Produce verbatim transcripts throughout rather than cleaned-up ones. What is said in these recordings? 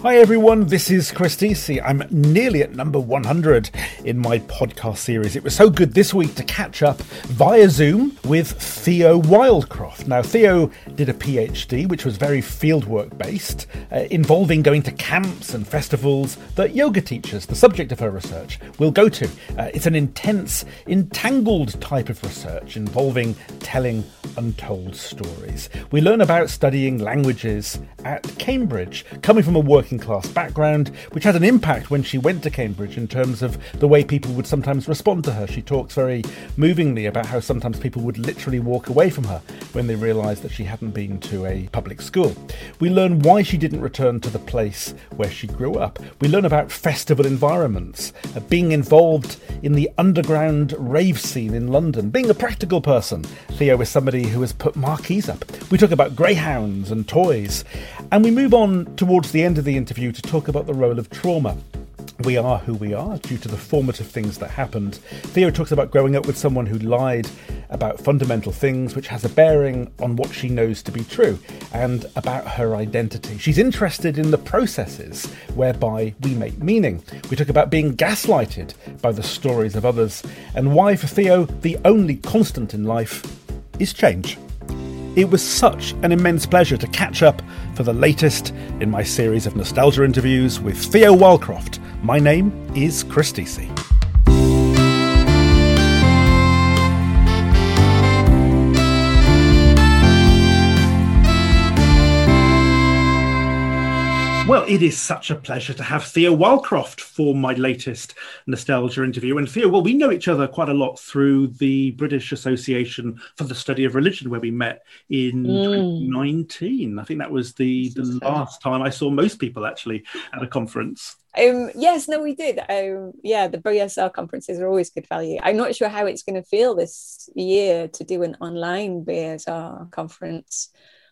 Hi everyone, this is Chris Deasy. I'm nearly at number one hundred in my podcast series. It was so good this week to catch up via Zoom with Theo Wildcroft. Now, Theo did a PhD, which was very fieldwork based, uh, involving going to camps and festivals that yoga teachers, the subject of her research, will go to. Uh, it's an intense, entangled type of research involving telling untold stories. We learn about studying languages at Cambridge, coming from a working class background, which had an impact when she went to Cambridge in terms of the way people would sometimes respond to her. She talks very movingly about how sometimes people would literally walk away from her when they realised that she hadn't been to a public school. We learn why she didn't return to the place where she grew up. We learn about festival environments, uh, being involved in the underground rave scene in London, being a practical person. Theo is somebody who has put marquees up. We talk about greyhounds and toys, and we move on towards the end of the interview to talk about the role of trauma. We are who we are due to the formative things that happened. Theo talks about growing up with someone who lied about fundamental things, which has a bearing on what she knows to be true, and about her identity. She's interested in the processes whereby we make meaning. We talk about being gaslighted by the stories of others, and why for Theo the only constant in life is change. It was such an immense pleasure to catch up for the latest in my series of nostalgia interviews with Theo Wildcroft. My name is Chris Deasy. Well, it is such a pleasure to have Theo Wildcroft for my latest nostalgia interview. And Theo, well, we know each other quite a lot through the British Association for the Study of Religion, where we met in mm. twenty nineteen. I think that was the, the last time I saw most people actually at a conference. Um, yes, no, we did. Um, yeah, the B S R conferences are always good value. I'm not sure how it's going to feel this year to do an online B S R conference.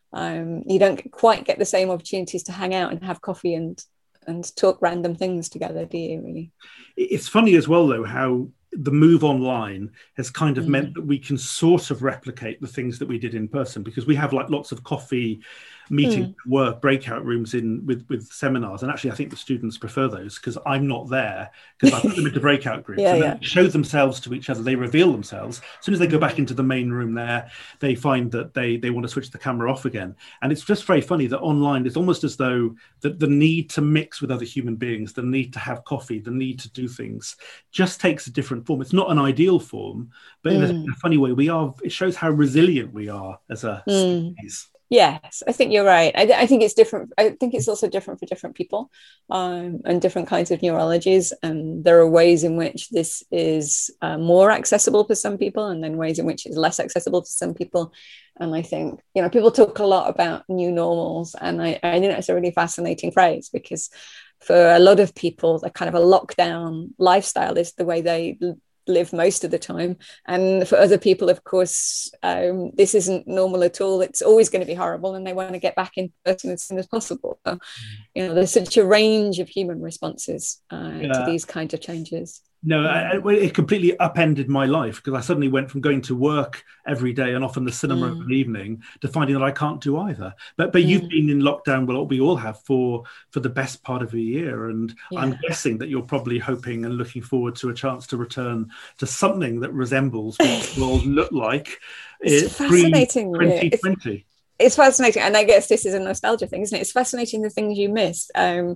Um, you don't quite get the same opportunities to hang out and have coffee and and talk random things together, do you, really? It's funny as well, though, how the move online has kind of mm. meant that we can sort of replicate the things that we did in person, because we have like lots of coffee meeting mm. work breakout rooms in with with seminars, and actually I think the students prefer those because I'm not there, because I put them into breakout groups yeah, and yeah. then show themselves to each other. They reveal themselves. As soon as they go back into the main room there, they find that they they want to switch the camera off again. And it's just very funny that online it's almost as though the, the need to mix with other human beings, the need to have coffee, the need to do things just takes a different form. It's not an ideal form, but mm. in, a, in a funny way we are. It shows how resilient we are as a mm. species. Yes, I think you're right. I, I think it's different. I think it's also different for different people um, and different kinds of neurologies. And there are ways in which this is uh, more accessible for some people, and then ways in which it's less accessible to some people. And I think, you know, people talk a lot about new normals. And I, I think that's a really fascinating phrase, because for a lot of people, the kind of a lockdown lifestyle is the way they live most of the time, and for other people, of course, um, this isn't normal at all. It's always going to be horrible, and they want to get back in person as soon as possible. So, you know, there's such a range of human responses uh, yeah. to these kinds of changes. No, I, it completely upended my life, because I suddenly went from going to work every day and often the cinema mm. of an evening to finding that I can't do either. But but mm. you've been in lockdown, well, we all have, for for the best part of a year. And yeah. I'm guessing that you're probably hoping and looking forward to a chance to return to something that resembles what the world looked like it's fascinating. twenty twenty. It's, it's fascinating. And I guess this is a nostalgia thing, isn't it? It's fascinating the things you miss. Um,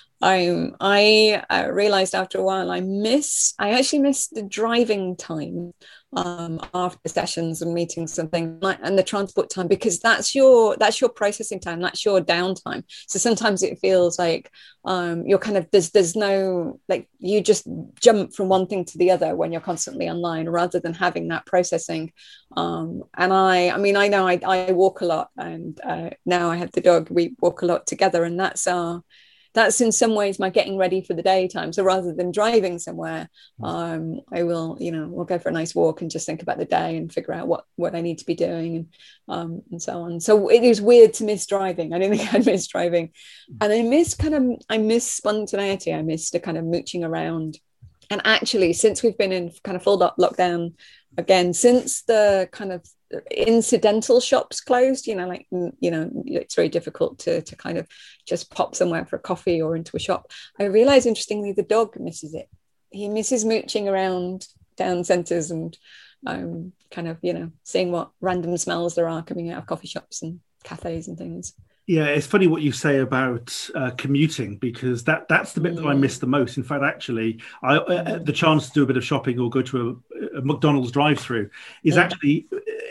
I I uh, realized after a while I miss I actually miss the driving time um, after sessions and meetings and things like, and the transport time, because that's your that's your processing time, that's your downtime. So sometimes it feels like um, you're kind of there's there's no, like, you just jump from one thing to the other when you're constantly online, rather than having that processing. Um, and I I mean I know I, I walk a lot, and uh, now I have the dog, we walk a lot together, and that's our that's in some ways my getting ready for the daytime. So rather than driving somewhere, um, I will, you know, we'll go for a nice walk and just think about the day and figure out what, what I need to be doing, and um, and so on. So it is weird to miss driving. I didn't think I'd miss driving. And I miss kind of, I miss spontaneity. I miss the kind of mooching around. And actually, since we've been in kind of full lockdown again, since the kind of incidental shops closed, you know, like, you know, it's very difficult to to kind of just pop somewhere for a coffee or into a shop. I realized, interestingly, the dog misses it. He misses mooching around town centres and um, kind of, you know, seeing what random smells there are coming out of coffee shops and cafes and things. Yeah, it's funny what you say about uh, commuting, because that that's the bit mm. that I miss the most. In fact, actually, I, uh, the chance to do a bit of shopping or go to a, a McDonald's drive-through is mm. actually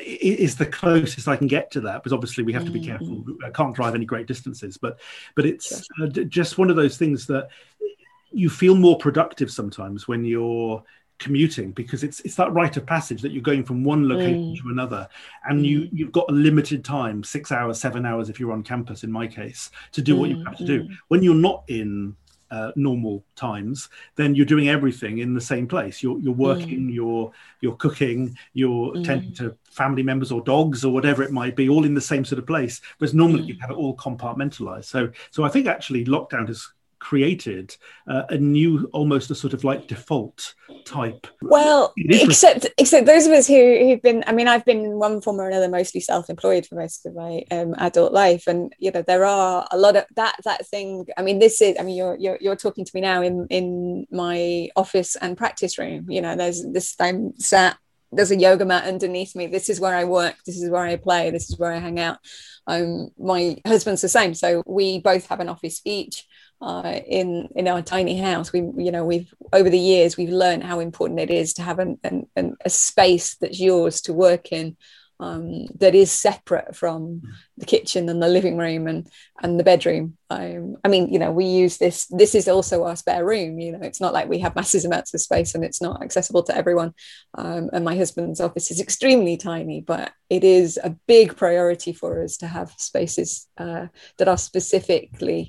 is the closest I can get to that. Because obviously we have to be careful. I can't drive any great distances, but but it's sure. uh, just one of those things that you feel more productive sometimes when you're commuting, because it's it's that rite of passage that you're going from one location mm. to another, and mm. you you've got a limited time, six hours, seven hours if you're on campus in my case, to do mm. what you have to do. Mm. When you're not in uh, normal times, then you're doing everything in the same place. You're you're working, mm. you're you're cooking, you're mm. tending to family members or dogs or whatever it might be, all in the same sort of place. Whereas normally mm. you have it all compartmentalized. So so I think actually lockdown has created uh, a new, almost a sort of like default type. Well, except except those of us who, who've been, I mean, I've been in one form or another mostly self-employed for most of my um, adult life, and you know, there are a lot of that that thing. I mean, this is, I mean, you're you're you're talking to me now in in my office and practice room. You know, there's this, I'm sat, there's a yoga mat underneath me. This is where I work. This is where I play. This is where I hang out. Um, my husband's the same, so we both have an office each. Uh, in in our tiny house, we you know we've over the years we've learned how important it is to have an, an, an a space that's yours to work in, um, that is separate from the kitchen and the living room and and the bedroom. Um, I mean, you know, we use this. This is also our spare room. You know, it's not like we have massive amounts of space and it's not accessible to everyone. Um, and my husband's office is extremely tiny, but it is a big priority for us to have spaces uh, that are specifically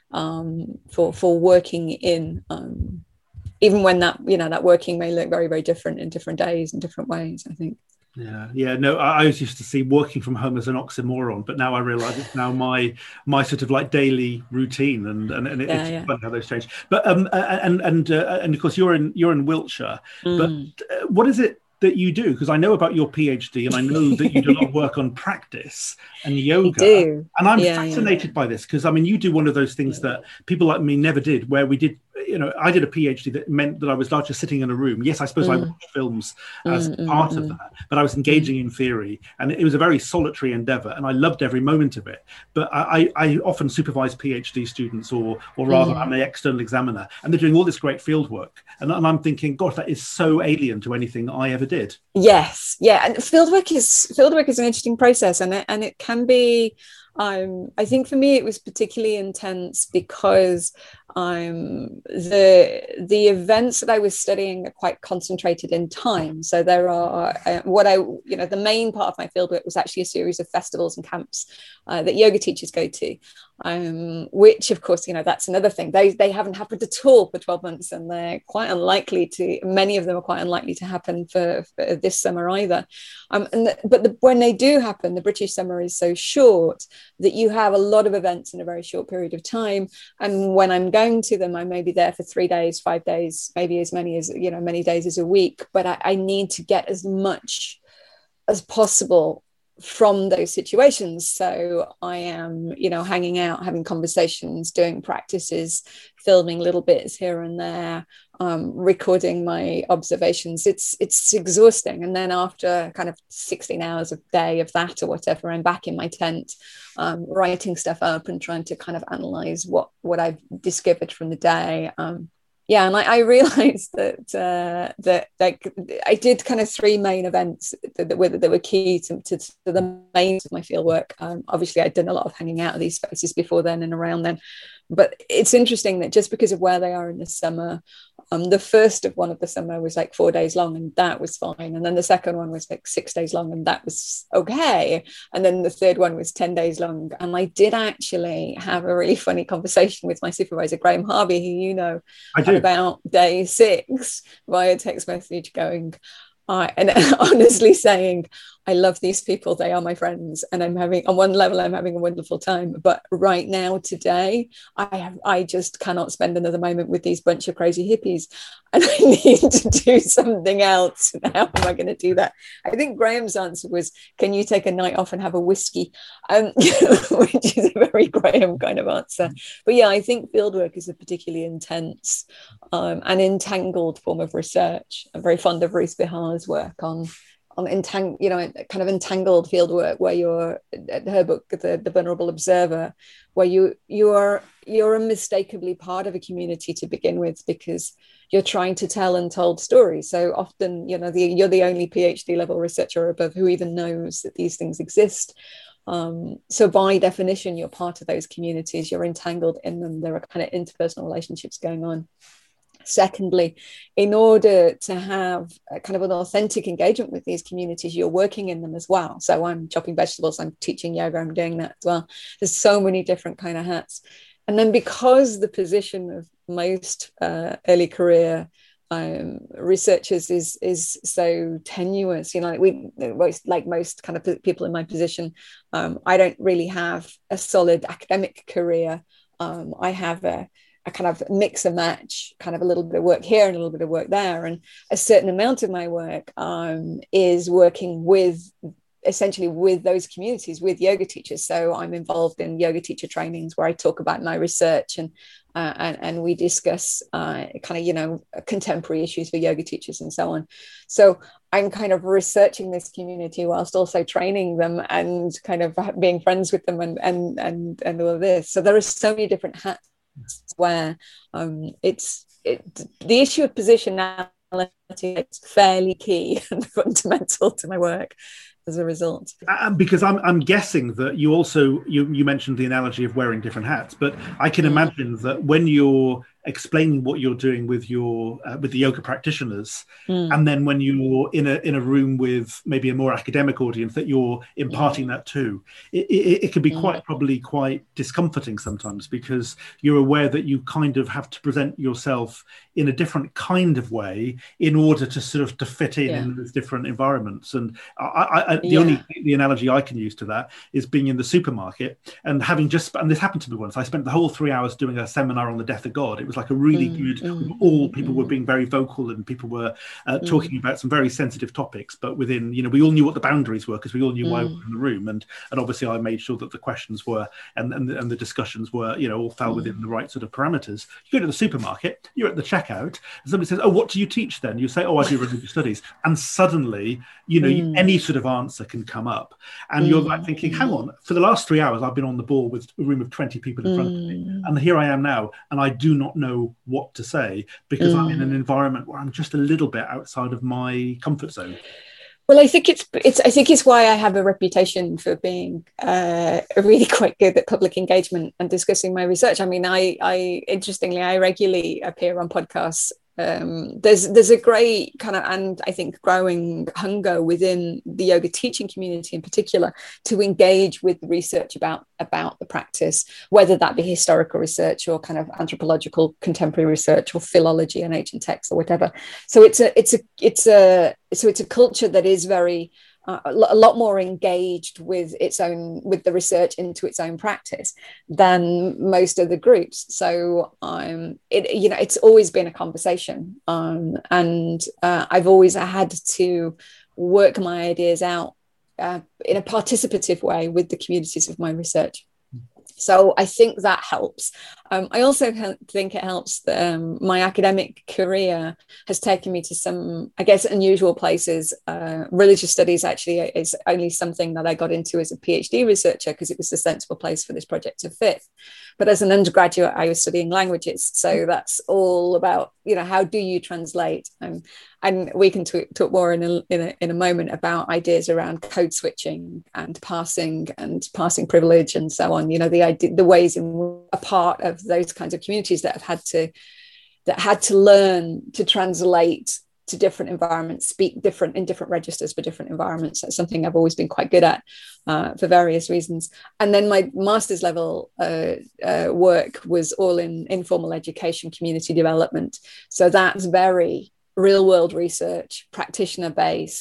um for for working in, um even when that, you know, that working may look very very different in different days and different ways, I think. Yeah, yeah, no, I, I always used to see working from home as an oxymoron, but now I realise it's now my my sort of like daily routine, and and, and it, yeah, it's yeah. fun how those change. But um and and uh, and of course you're in you're in Wiltshire, mm. but uh, what is it that you do? Because I know about your PhD and I know that you do a lot of work on practice and yoga. Do. And I'm yeah, fascinated yeah. by this, because I mean, you do one of those things yeah. that people like me never did, where we did, you know, I did a PhD that meant that I was not just sitting in a room. Yes, I suppose mm. I watched films as mm, part mm, of that, but I was engaging mm. in theory, and it was a very solitary endeavor, and I loved every moment of it. But I, I often supervise PhD students, or or rather mm. I'm an external examiner, and they're doing all this great field work. And, and I'm thinking, gosh, that is so alien to anything I ever did. Yes, yeah. And fieldwork is fieldwork is an interesting process, and it, and it can be, um, I think for me it was particularly intense because um, the the events that I was studying are quite concentrated in time. So there are uh, what I, you know, the main part of my fieldwork was actually a series of festivals and camps uh, that yoga teachers go to, um, which of course, you know, that's another thing. They they haven't happened at all for twelve months, and they're quite unlikely to. Many of them are quite unlikely to happen for, for this summer either. Um, and the, but the, when they do happen, the British summer is so short that you have a lot of events in a very short period of time. And when I'm going to them, I may be there for three days, five days, maybe as many as, you know, many days as a week. But I, I need to get as much as possible from those situations. So I am, you know, hanging out, having conversations, doing practices, filming little bits here and there, um, recording my observations. It's it's exhausting. And then after kind of sixteen hours a day of that or whatever, I'm back in my tent, um, writing stuff up and trying to kind of analyze what what I've discovered from the day. Um, Yeah, and I, I realised that uh, that like I did kind of three main events that, that were that were key to, to, to the main of my fieldwork. Um, obviously, I'd done a lot of hanging out of these spaces before then and around then, but it's interesting that just because of where they are in the summer, um, the first of one of the summer was like four days long, and that was fine, and then the second one was like six days long, and that was okay, and then the third one was ten days long, and I did actually have a really funny conversation with my supervisor Graham Harvey, who you know. I do. About day six via text message going, uh, and honestly saying, I love these people, they are my friends, and I'm having, on one level, I'm having a wonderful time. But right now, today, I have, I just cannot spend another moment with these bunch of crazy hippies, and I need to do something else. And how am I going to do that? I think Graham's answer was, can you take a night off and have a whiskey? Um, which is a very Graham kind of answer. But yeah, I think fieldwork is a particularly intense um, and entangled form of research. I'm very fond of Ruth Bihar's work on on entang- you know, kind of entangled field work, where you're, her book, the, the Vulnerable Observer, where you you're you're unmistakably part of a community to begin with, because you're trying to tell untold stories. So often, you know, the, you're the only PhD level researcher above who even knows that these things exist. Um, so by definition, you're part of those communities, you're entangled in them. There are kind of interpersonal relationships going on. Secondly, in order to have a kind of an authentic engagement with these communities, you're working in them as well. So I'm chopping vegetables, I'm teaching yoga, I'm doing that as well. There's so many different kind of hats. And then because the position of most uh, early career um, researchers is is so tenuous, you know, like we most, like most kind of people in my position, um, I don't really have a solid academic career. Um, I have a I kind of mix and match, kind of a little bit of work here and a little bit of work there. And a certain amount of my work um, is working with, essentially with those communities, with yoga teachers. So I'm involved in yoga teacher trainings where I talk about my research, and uh, and, and we discuss uh, kind of, you know, contemporary issues for yoga teachers and so on. So I'm kind of researching this community whilst also training them and kind of being friends with them and and and, and all of this. So there are so many different hats where um, it's it, the issue of positionality is fairly key and fundamental to my work as a result. And because I'm I'm guessing that you also you you mentioned the analogy of wearing different hats, but I can mm. imagine that when you're explaining what you're doing with your uh, with the yoga practitioners, mm. and then when you're in a in a room with maybe a more academic audience, that you're imparting mm. that too, it, it, it can be quite mm. probably quite discomforting sometimes, because you're aware that you kind of have to present yourself in a different kind of way in order to sort of to fit in yeah. in those different environments. And I, I, the yeah. only the analogy I can use to that is being in the supermarket and having just, and this happened to me once, I spent the whole three hours doing a seminar on the death of God. It was like a really mm, good, mm, all people mm, were being very vocal, and people were uh, mm. talking about some very sensitive topics, but within, you know, we all knew what the boundaries were because we all knew mm. why we were in the room. And and obviously I made sure that the questions were, and, and, and the discussions were, you know, all fell mm. within the right sort of parameters. You go to the supermarket, you're at the checkout, and somebody says, oh, what do you teach then? You say, oh, I do religious studies. And suddenly, you know, mm. any sort of answer can come up. And mm. you're like thinking, hang on, for the last three hours, I've been on the ball with a room of twenty people in mm. front of me. And here I am now, and I do not know what to say, because mm. I'm in an environment where I'm just a little bit outside of my comfort zone. Well, I think it's it's I think it's why I have a reputation for being uh, really quite good at public engagement and discussing my research. I mean, I I interestingly I regularly appear on podcasts. Um, there's there's a great kind of, and I think growing hunger within the yoga teaching community in particular to engage with research about about the practice, whether that be historical research or kind of anthropological contemporary research or philology and ancient texts or whatever. So it's a it's a it's a so it's a culture that is very Uh, a lot more engaged with its own, with the research into its own practice than most of the groups. So um, it, you know, it's always been a conversation, um, and uh, I've always had to work my ideas out uh, in a participative way with the communities of my research. So I think that helps. Um, I also think it helps that um, my academic career has taken me to some, I guess, unusual places. Uh, religious studies actually is only something that I got into as a PhD researcher because it was the sensible place for this project to fit. But as an undergraduate, I was studying languages. So that's all about, you know, how do you translate? Um, and we can t- talk more in a, in, a, in a moment about ideas around code switching and passing and passing privilege and so on. You know, the idea, the ways in a part of those kinds of communities that have had to, that had to learn to translate to different environments, speak different in different registers for different environments. That's something I've always been quite good at uh, for various reasons. And then my master's level uh, uh, work was all in informal education, community development. So that's very real world research, practitioner based,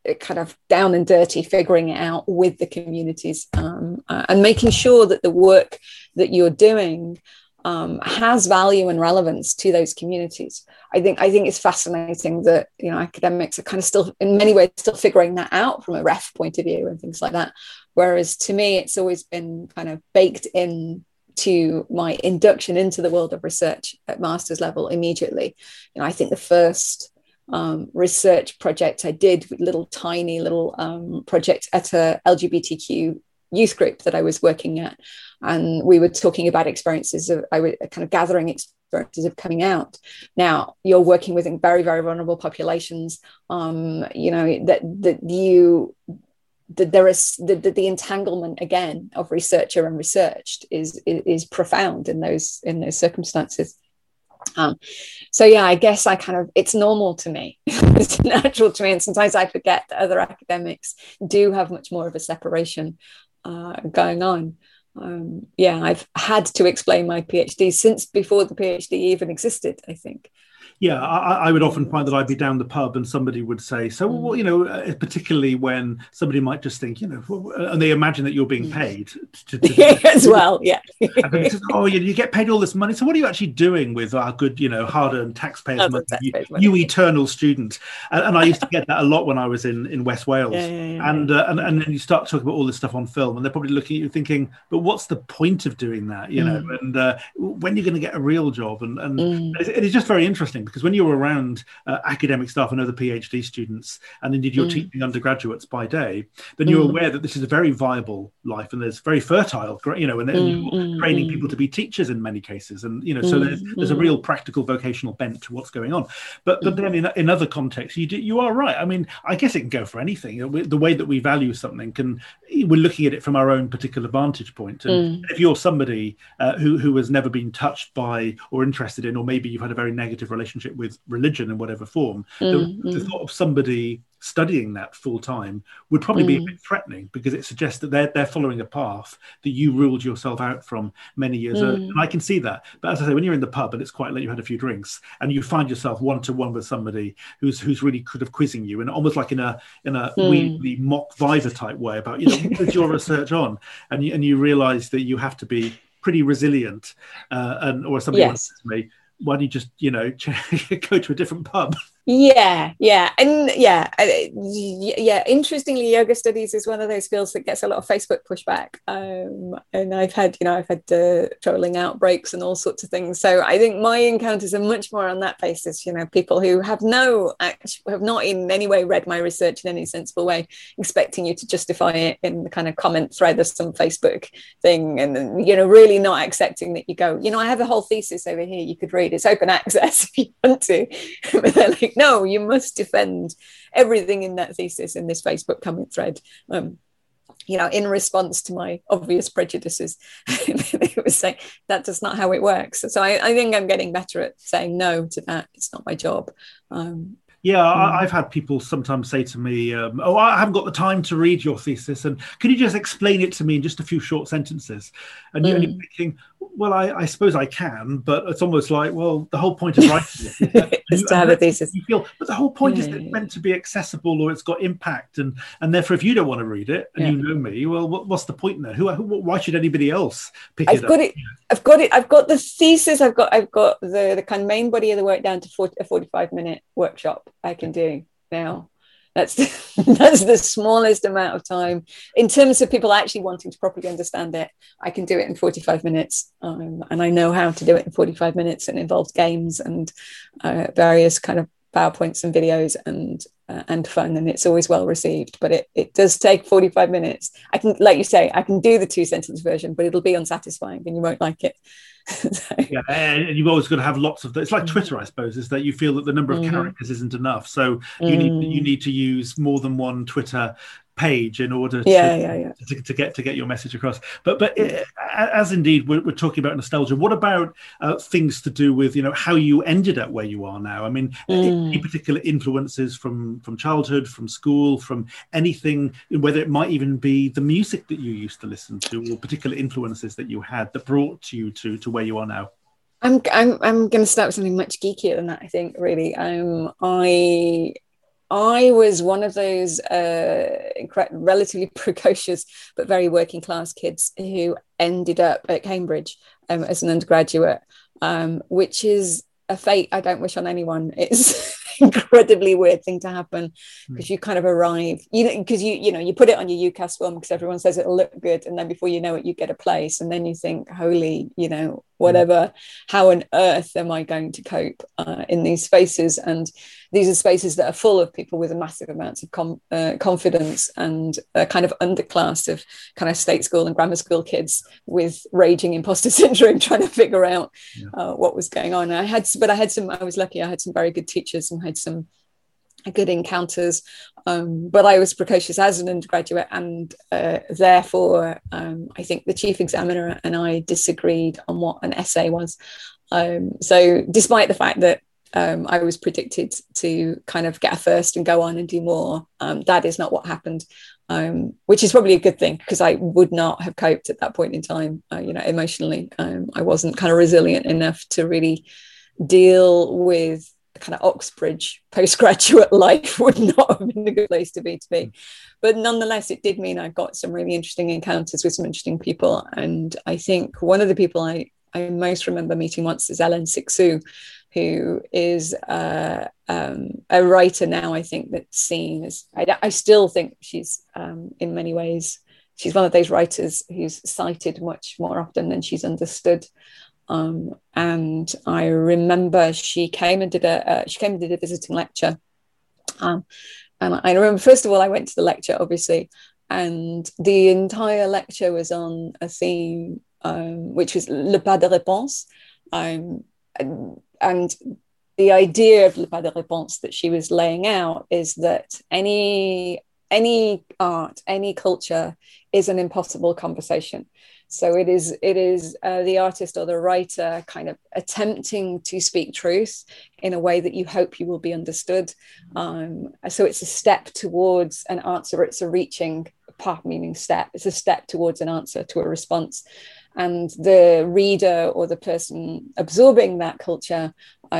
kind of down and dirty, figuring it out with the communities, um, uh, and making sure that the work that you're doing um, has value and relevance to those communities. I think I think it's fascinating that, you know, academics are kind of still, in many ways, still figuring that out from a ref point of view and things like that. Whereas to me, it's always been kind of baked in to my induction into the world of research at master's level immediately. You know, I think the first um, research project I did, little tiny little um, project at a L G B T Q youth group that I was working at, and we were talking about experiences of, I was kind of gathering experiences of coming out. Now you're working with very, very vulnerable populations. Um, you know that that you. That there is the, the, the entanglement again of researcher and researched is, is is profound in those in those circumstances. Um, so yeah, I guess I kind of, it's normal to me, it's natural to me, and sometimes I forget that other academics do have much more of a separation uh, going on. Um, yeah, I've had to explain my PhD since before the PhD even existed, I think. Yeah, I, I would often find that I'd be down the pub and somebody would say, so, well, you know, uh, particularly when somebody might just think, you know, and they imagine that you're being paid. To, to, to, as well, yeah. And says, oh, you, you get paid all this money. So what are you actually doing with our good, you know, hard-earned taxpayers' oh, money, taxpayers you, money, you eternal student? And, and I used to get that a lot when I was in, in West Wales. Yeah, yeah, yeah, and, uh, and and then you start talking about all this stuff on film, and they're probably looking at you thinking, but what's the point of doing that, you know? Mm. And uh, when you're going to get a real job? And, and Mm. it, it is just very interesting, because when you're around Uh, academic staff and other PhD students, and indeed you're mm. teaching undergraduates by day, then you're mm. aware that this is a very viable life, and there's very fertile, you know, and, and mm, you're mm, training mm. people to be teachers in many cases, and you know, so mm, there's there's a real practical vocational bent to what's going on. But but then in, in other contexts, you do, you are right. I mean, I guess it can go for anything. The way that we value something can, we're looking at it from our own particular vantage point. And mm. if you're somebody uh, who who has never been touched by or interested in, or maybe you've had a very negative relationship with religion in whatever form, Mm, the, mm. the thought of somebody studying that full time would probably mm. be a bit threatening, because it suggests that they're they're following a path that you ruled yourself out from many years mm. earlier. And I can see that. But as I say, when you're in the pub and it's quite late, you had a few drinks, and you find yourself one to one with somebody who's who's really kind of quizzing you, and almost like in a in a mm. weekly mock Viva type way about, you know, what is your research on, and you and you realise that you have to be pretty resilient, uh, and or somebody yes. once said to me, why don't you just, you know, go to a different pub? Yeah, yeah, and yeah, yeah. Interestingly, yoga studies is one of those fields that gets a lot of Facebook pushback, um, and I've had, you know, I've had uh, trolling outbreaks and all sorts of things. So I think my encounters are much more on that basis. You know, people who have no, have not in any way read my research in any sensible way, expecting you to justify it in the kind of comment thread of some Facebook thing, and you know, really not accepting that you go, you know, I have a whole thesis over here you could read. It's open access if you want to, but they're like, no, you must defend everything in that thesis in this Facebook comment thread. Um, you know, in response to my obvious prejudices, they were saying that that's not how it works. So I, I think I'm getting better at saying no to that. It's not my job. Um, Yeah, I, I've had people sometimes say to me, um, oh, I haven't got the time to read your thesis, and can you just explain it to me in just a few short sentences? And, mm. you, and you're thinking, well, I, I suppose I can, but it's almost like, well, the whole point of writing it is to have a thesis. You feel, but the whole point yeah, is that yeah, it's meant to be accessible, or it's got impact, and and therefore, if you don't want to read it, and yeah. you know me, well, what, what's the point there? Who, who, why should anybody else pick I've it up? got it. I've got it. I've got the thesis. I've got. I've got the the kind of main body of the work down to forty, a forty-five minute workshop I can do now. That's the, that's the smallest amount of time in terms of people actually wanting to properly understand it. I can do it in forty-five minutes, um, and I know how to do it in forty-five minutes. It involves games and uh, various kind of PowerPoints and videos and uh, and fun, and it's always well received. But it it does take forty-five minutes. I can, like you say, I can do the two sentence version, but it'll be unsatisfying and you won't like it. So. Yeah, and you've always got to have lots of. It's like Twitter, I suppose, is that you feel that the number of mm-hmm. characters isn't enough, so you mm. need you need to use more than one Twitter page in order to, yeah, yeah, yeah. to, to get to get your message across. But but it, as indeed we're, we're talking about nostalgia, what about uh, things to do with, you know, how you ended up where you are now? I mean, mm. any particular influences from from childhood, from school, from anything, whether it might even be the music that you used to listen to, or particular influences that you had that brought you to to where you are now? I'm I'm I'm going to start with something much geekier than that. I think really, um, I. I was one of those uh, incre- relatively precocious but very working class kids who ended up at Cambridge um, as an undergraduate, um, which is a fate I don't wish on anyone. It's an incredibly weird thing to happen because you kind of arrive, you know, because you you know you put it on your UCAS form because everyone says it'll look good, and then before you know it, you get a place, and then you think, holy, you know, whatever, how on earth am I going to cope uh, in these spaces? And these are spaces that are full of people with massive amounts of com- uh, confidence and a kind of underclass of kind of state school and grammar school kids with raging imposter syndrome trying to figure out yeah. uh, what was going on. I had, but I had some, I was lucky, I had some very good teachers and had some good encounters, um, but I was precocious as an undergraduate, and uh, therefore um, I think the chief examiner and I disagreed on what an essay was. Um, so despite the fact that um, I was predicted to kind of get a first and go on and do more, um, that is not what happened, um, which is probably a good thing because I would not have coped at that point in time, uh, you know, emotionally. Um, I wasn't kind of resilient enough to really deal with kind of Oxbridge postgraduate life. Would not have been a good place to be to be. But nonetheless, it did mean I got some really interesting encounters with some interesting people. And I think one of the people I, I most remember meeting once is Ellen Sixu, who is uh, um, a writer now, I think, that's seen as, I, I still think she's um, in many ways, she's one of those writers who's cited much more often than she's understood. Um, and I remember she came and did a uh, she came and did a visiting lecture, um, and I remember first of all I went to the lecture obviously, and the entire lecture was on a theme um, which was le pas de réponse, um, and, and the idea of le pas de réponse that she was laying out is that any any art, any culture is an impossible conversation. So it is it is uh, the artist or the writer kind of attempting to speak truth in a way that you hope you will be understood. Um, so it's a step towards an answer. It's a reaching path, meaning step. It's a step towards an answer to a response. And the reader or the person absorbing that culture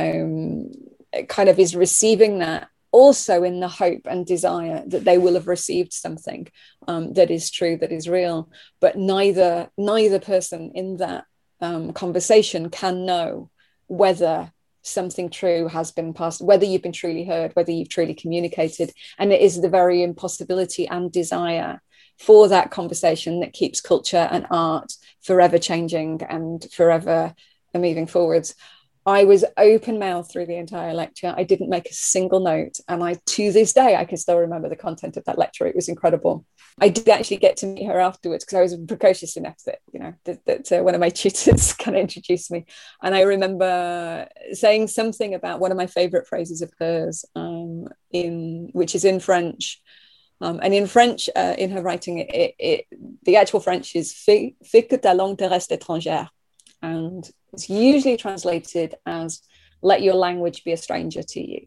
um, kind of is receiving that also in the hope and desire that they will have received something um, that is true, that is real. But neither neither person in that um, conversation can know whether something true has been passed, whether you've been truly heard, whether you've truly communicated. And it is the very impossibility and desire for that conversation that keeps culture and art forever changing and forever moving forwards. I was open-mouthed through the entire lecture. I didn't make a single note. And I, to this day, I can still remember the content of that lecture. It was incredible. I did actually get to meet her afterwards because I was precocious enough that, you know, that, that uh, one of my tutors kind of introduced me. And I remember saying something about one of my favorite phrases of hers, um, in which is in French. Um, and in French, uh, in her writing, it, it, it, the actual French is fais, fais que ta langue te reste étrangère. And it's usually translated as let your language be a stranger to you.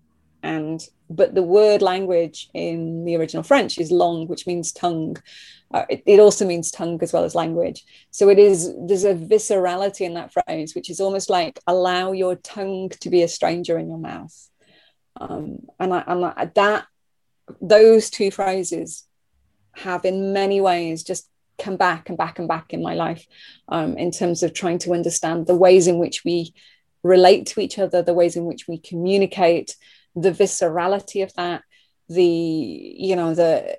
And but the word language in the original French is langue, which means tongue. Uh, it, it also means tongue as well as language. So it is, there's a viscerality in that phrase, which is almost like allow your tongue to be a stranger in your mouth. Um, and I, and I, that, those two phrases have in many ways just come back and back and back in my life, um, in terms of trying to understand the ways in which we relate to each other, the ways in which we communicate, the viscerality of that, the, you know, the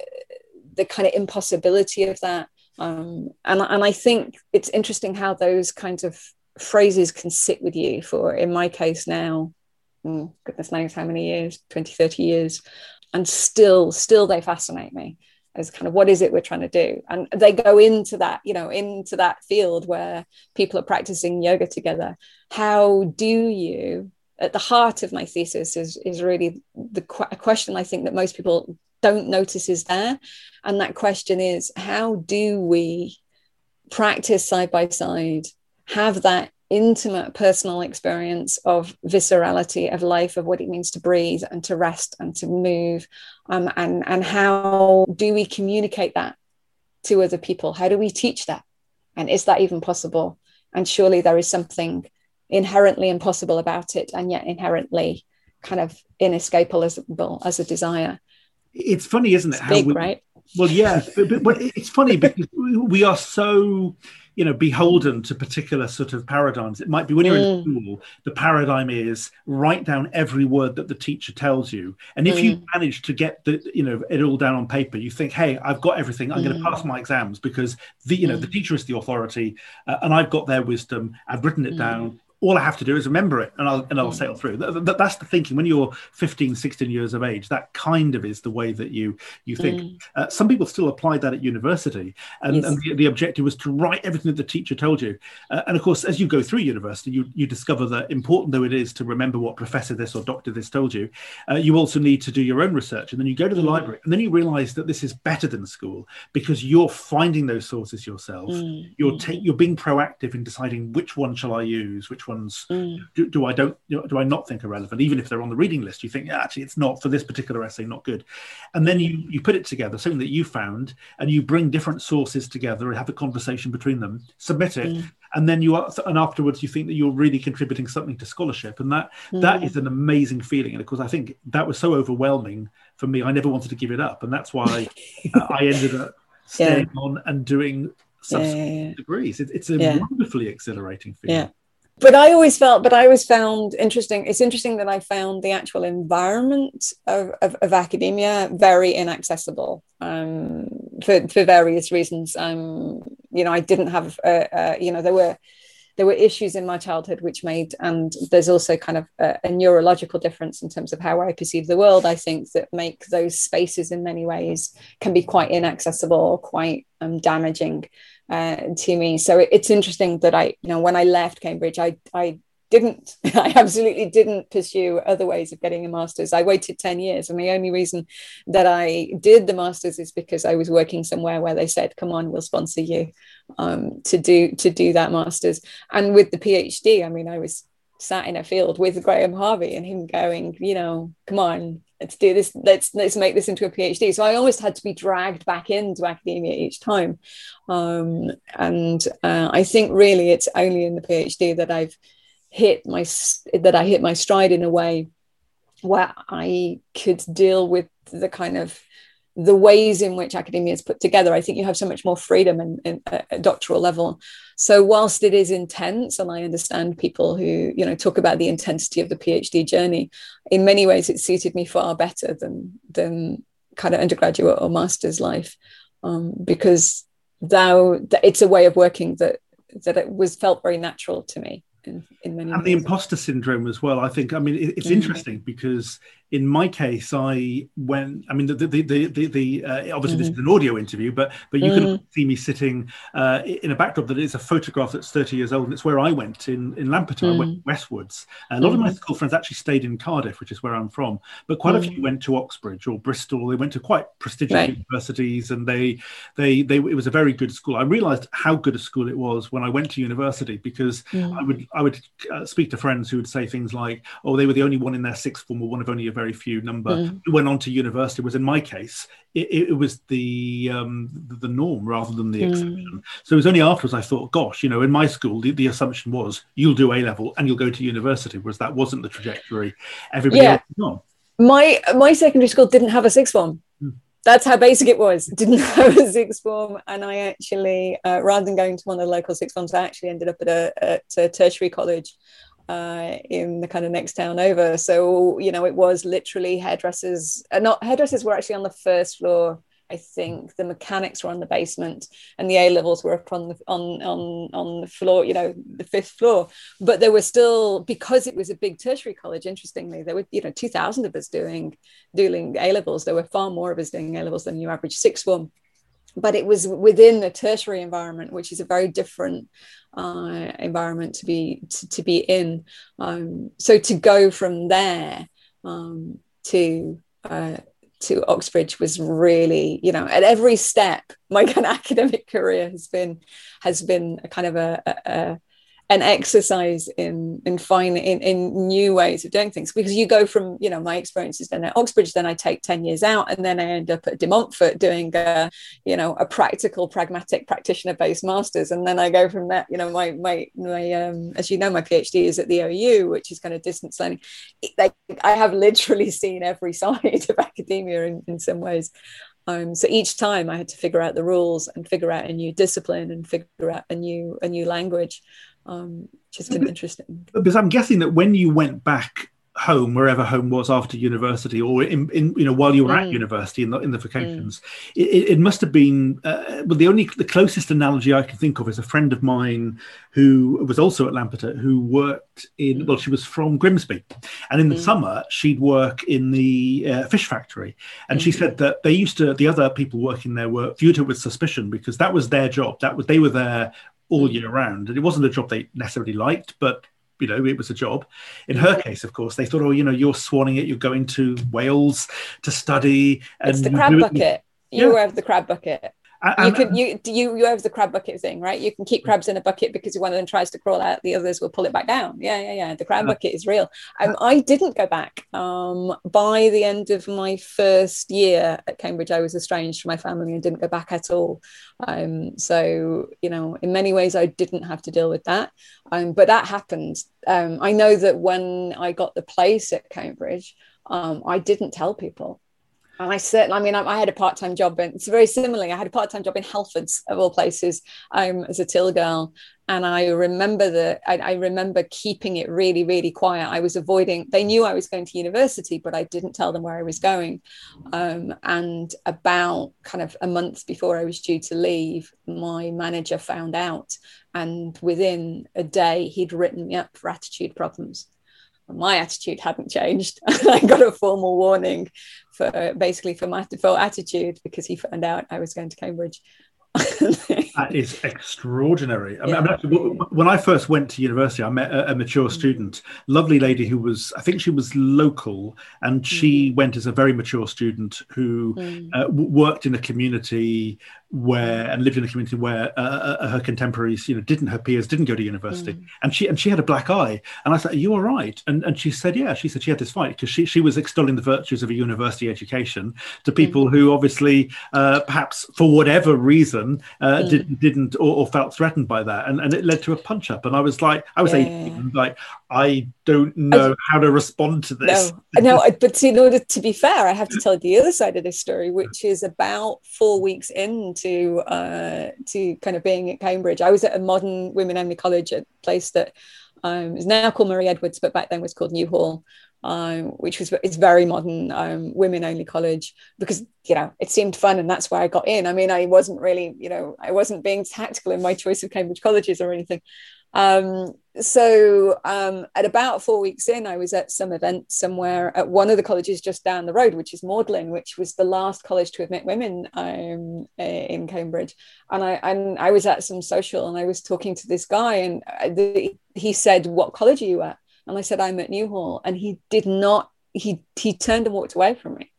the kind of impossibility of that. Um, and, and I think it's interesting how those kinds of phrases can sit with you for, in my case now, mm, goodness knows how many years, twenty, thirty years, and still, still they fascinate me. As kind of what is it we're trying to do, and they go into that, you know, into that field where people are practicing yoga together. How do you, at the heart of my thesis is is really the qu- a question I think that most people don't notice is there, and that question is, how do we practice side by side, have that intimate personal experience of viscerality of life, of what it means to breathe and to rest and to move, um, and and how do we communicate that to other people? How do we teach that, and is that even possible? And surely there is something inherently impossible about it, and yet inherently kind of inescapable as, as a desire. It's funny, isn't it? It's how big, we, right? Well, yeah, but, but, but it's funny because we are so, you know, beholden to particular sort of paradigms. It might be when you're Mm. in school, the paradigm is write down every word that the teacher tells you. And if mm. you manage to get the, you know, it all down on paper, you think, hey, I've got everything. I'm mm. going to pass my exams because the, you know, mm. the teacher is the authority uh, and I've got their wisdom. I've written it mm. down. All I have to do is remember it and I'll and I'll sail through. That, that, that's the thinking. When you're fifteen, sixteen years of age, that kind of is the way that you you think. Mm. Uh, some people still apply that at university. And, yes. and the, the objective was to write everything that the teacher told you. Uh, and of course, as you go through university, you, you discover that important though it is to remember what professor this or doctor this told you, uh, you also need to do your own research. And then you go to the mm. library and then you realize that this is better than school because you're finding those sources yourself. Mm. You're, ta- you're being proactive in deciding which one shall I use, which one ones mm. do, do I don't do I not think are relevant, even if they're on the reading list. You think, yeah, actually it's not for this particular essay, not good. And then you you put it together, something that you found, and you bring different sources together and have a conversation between them, submit it, mm. and then you are, and afterwards you think that you're really contributing something to scholarship, and that mm. that is an amazing feeling. And of course I think that was so overwhelming for me, I never wanted to give it up, and that's why uh, I ended up staying yeah. on and doing subsequent yeah, yeah, yeah. degrees. It, it's a yeah. wonderfully exhilarating feeling. Yeah. But I always felt, but I always found interesting, it's interesting that I found the actual environment of, of, of academia very inaccessible um, for, for various reasons. Um, you know, I didn't have, uh, uh, you know, there were, there were issues in my childhood which made, and there's also kind of a, a neurological difference in terms of how I perceive the world, I think, that make those spaces in many ways can be quite inaccessible or quite um, damaging uh, to me. So it, it's interesting that I, you know, when I left Cambridge, I, I didn't, I absolutely didn't pursue other ways of getting a master's. I waited ten years. And the only reason that I did the master's is because I was working somewhere where they said, come on, we'll sponsor you um, to do, to do that master's. And with the PhD, I mean, I was sat in a field with Graham Harvey and him going, you know, come on, let's do this. Let's, let's make this into a PhD. So I almost had to be dragged back into academia each time. Um, and uh, I think really it's only in the PhD that I've hit my that I hit my stride in a way where I could deal with the kind of the ways in which academia is put together. I think you have so much more freedom in, in a doctoral level. So whilst it is intense, and I understand people who, you know, talk about the intensity of the PhD journey, in many ways it suited me far better than than kind of undergraduate or master's life, um, because though it's a way of working that that it was felt very natural to me. In, in many and ways. The imposter syndrome as well. I think, I mean, it, it's mm. interesting because in my case, I went, I mean, the, the, the, the, the uh, obviously mm. this is an audio interview, but, but you mm. can see me sitting uh, in a backdrop that is a photograph that's thirty years old. And it's where I went in, in Lampeter. mm. I went westwards. A lot mm. of my school friends actually stayed in Cardiff, which is where I'm from, but quite mm. a few went to Oxbridge or Bristol. They went to quite prestigious right. universities, and they, they, they, it was a very good school. I realized how good a school it was when I went to university, because mm. I would, I would uh, speak to friends who would say things like, oh, they were the only one in their sixth form or one of only a very few number mm. who went on to university. Was in my case, it, it was the um, the norm rather than the mm. exception. So it was only afterwards I thought, gosh, you know, in my school, the, the assumption was you'll do A level and you'll go to university, whereas that wasn't the trajectory everybody yeah. else was on. My, my secondary school didn't have a sixth form. Mm. That's how basic it was. It didn't have a sixth form. And I actually, uh, rather than going to one of the local sixth forms, I actually ended up at a, at a tertiary college uh, in the kind of next town over. So, you know, it was literally hairdressers, uh, not hairdressers were actually on the first floor. I think the mechanics were on the basement and the A levels were up on the on on on the floor, you know, the fifth floor. But there were still, because it was a big tertiary college, interestingly, there were, you know, two thousand of us doing doing A levels. There were far more of us doing A levels than your average sixth form. But it was within the tertiary environment, which is a very different uh, environment to be to, to be in. Um, so to go from there um, to uh, to Oxbridge was really, you know, at every step, my kind of academic career has been has been a kind of a, a, an exercise in in finding in, in new ways of doing things, because you go from, you know, my experiences then at Oxbridge, then I take ten years out, and then I end up at De Montfort doing a, you know, a practical, pragmatic, practitioner-based master's, and then I go from that, you know, my my my um, as you know, my PhD is at the O U, which is kind of distance learning. It, like, I have literally seen every side of academia in, in some ways. Um, so each time I had to figure out the rules and figure out a new discipline and figure out a new a new language, um, which has been interesting. Because I'm guessing that when you went back home, wherever home was after university, or in, in you know while you were mm. at university in the in the vacations, mm. it, it must have been. Uh, well, the only the closest analogy I can think of is a friend of mine who was also at Lampeter, who worked in. Well, she was from Grimsby, and in the mm. summer she'd work in the uh, fish factory, and mm. she said that they used to. The other people working there were viewed her with suspicion because that was their job. That was they were there all year round, and it wasn't a job they necessarily liked, but you know, it was a job. In her case, of course, they thought, oh, you know, you're swanning it. You're going to Wales to study. And it's the crab bucket. You yeah. have the crab bucket. And, you can you you you have the crab bucket thing, right? You can keep crabs in a bucket because if one of them tries to crawl out, the others will pull it back down. Yeah, yeah, yeah. The crab bucket is real. Um, I didn't go back. Um, by the end of my first year at Cambridge, I was estranged from my family and didn't go back at all. Um, so you know, in many ways, I didn't have to deal with that. Um, but that happened. Um, I know that when I got the place at Cambridge, um, I didn't tell people. And I certainly, I mean, I, I had a part-time job, and it's very similarly, I had a part-time job in Halfords, of all places, um, as a till girl. And I remember that, I, I remember keeping it really, really quiet. I was avoiding, they knew I was going to university, but I didn't tell them where I was going. Um, and about kind of a month before I was due to leave, my manager found out. And within a day, he'd written me up for attitude problems. My attitude hadn't changed. I got a formal warning for basically for my for attitude because he found out I was going to Cambridge. That is extraordinary. I mean, yeah. I mean, actually, when I first went to university, I met a, a mature student, lovely lady who was, I think she was local, and she mm. went as a very mature student who mm. uh, worked in a community where and lived in a community where uh, uh, her contemporaries, you know, didn't her peers didn't go to university, mm. and she and she had a black eye. And I said, "Are you all right?" And and she said, "Yeah." She said she had this fight because she she was extolling the virtues of a university education to people mm. who obviously, uh, perhaps for whatever reason, uh, mm. did, didn't or, or felt threatened by that, and and it led to a punch up. And I was like, I was yeah. eighteen, like I don't know I, how to respond to this. No, no, but in order to be fair, I have to tell the other side of this story, which is about four weeks into. To, uh, to kind of being at Cambridge. I was at a modern women-only college, a place that um, is now called Marie Edwards, but back then was called New Hall, um, which was it's very modern um, women-only college because, you know, it seemed fun and that's why I got in. I mean, I wasn't really, you know, I wasn't being tactical in my choice of Cambridge colleges or anything. Um, so um, at about four weeks in, I was at some event somewhere at one of the colleges just down the road, which is Magdalen, which was the last college to admit women um, in Cambridge. And I and I was at some social and I was talking to this guy and the, he said, "What college are you at?" And I said, "I'm at New Hall." And he did not, he he turned and walked away from me.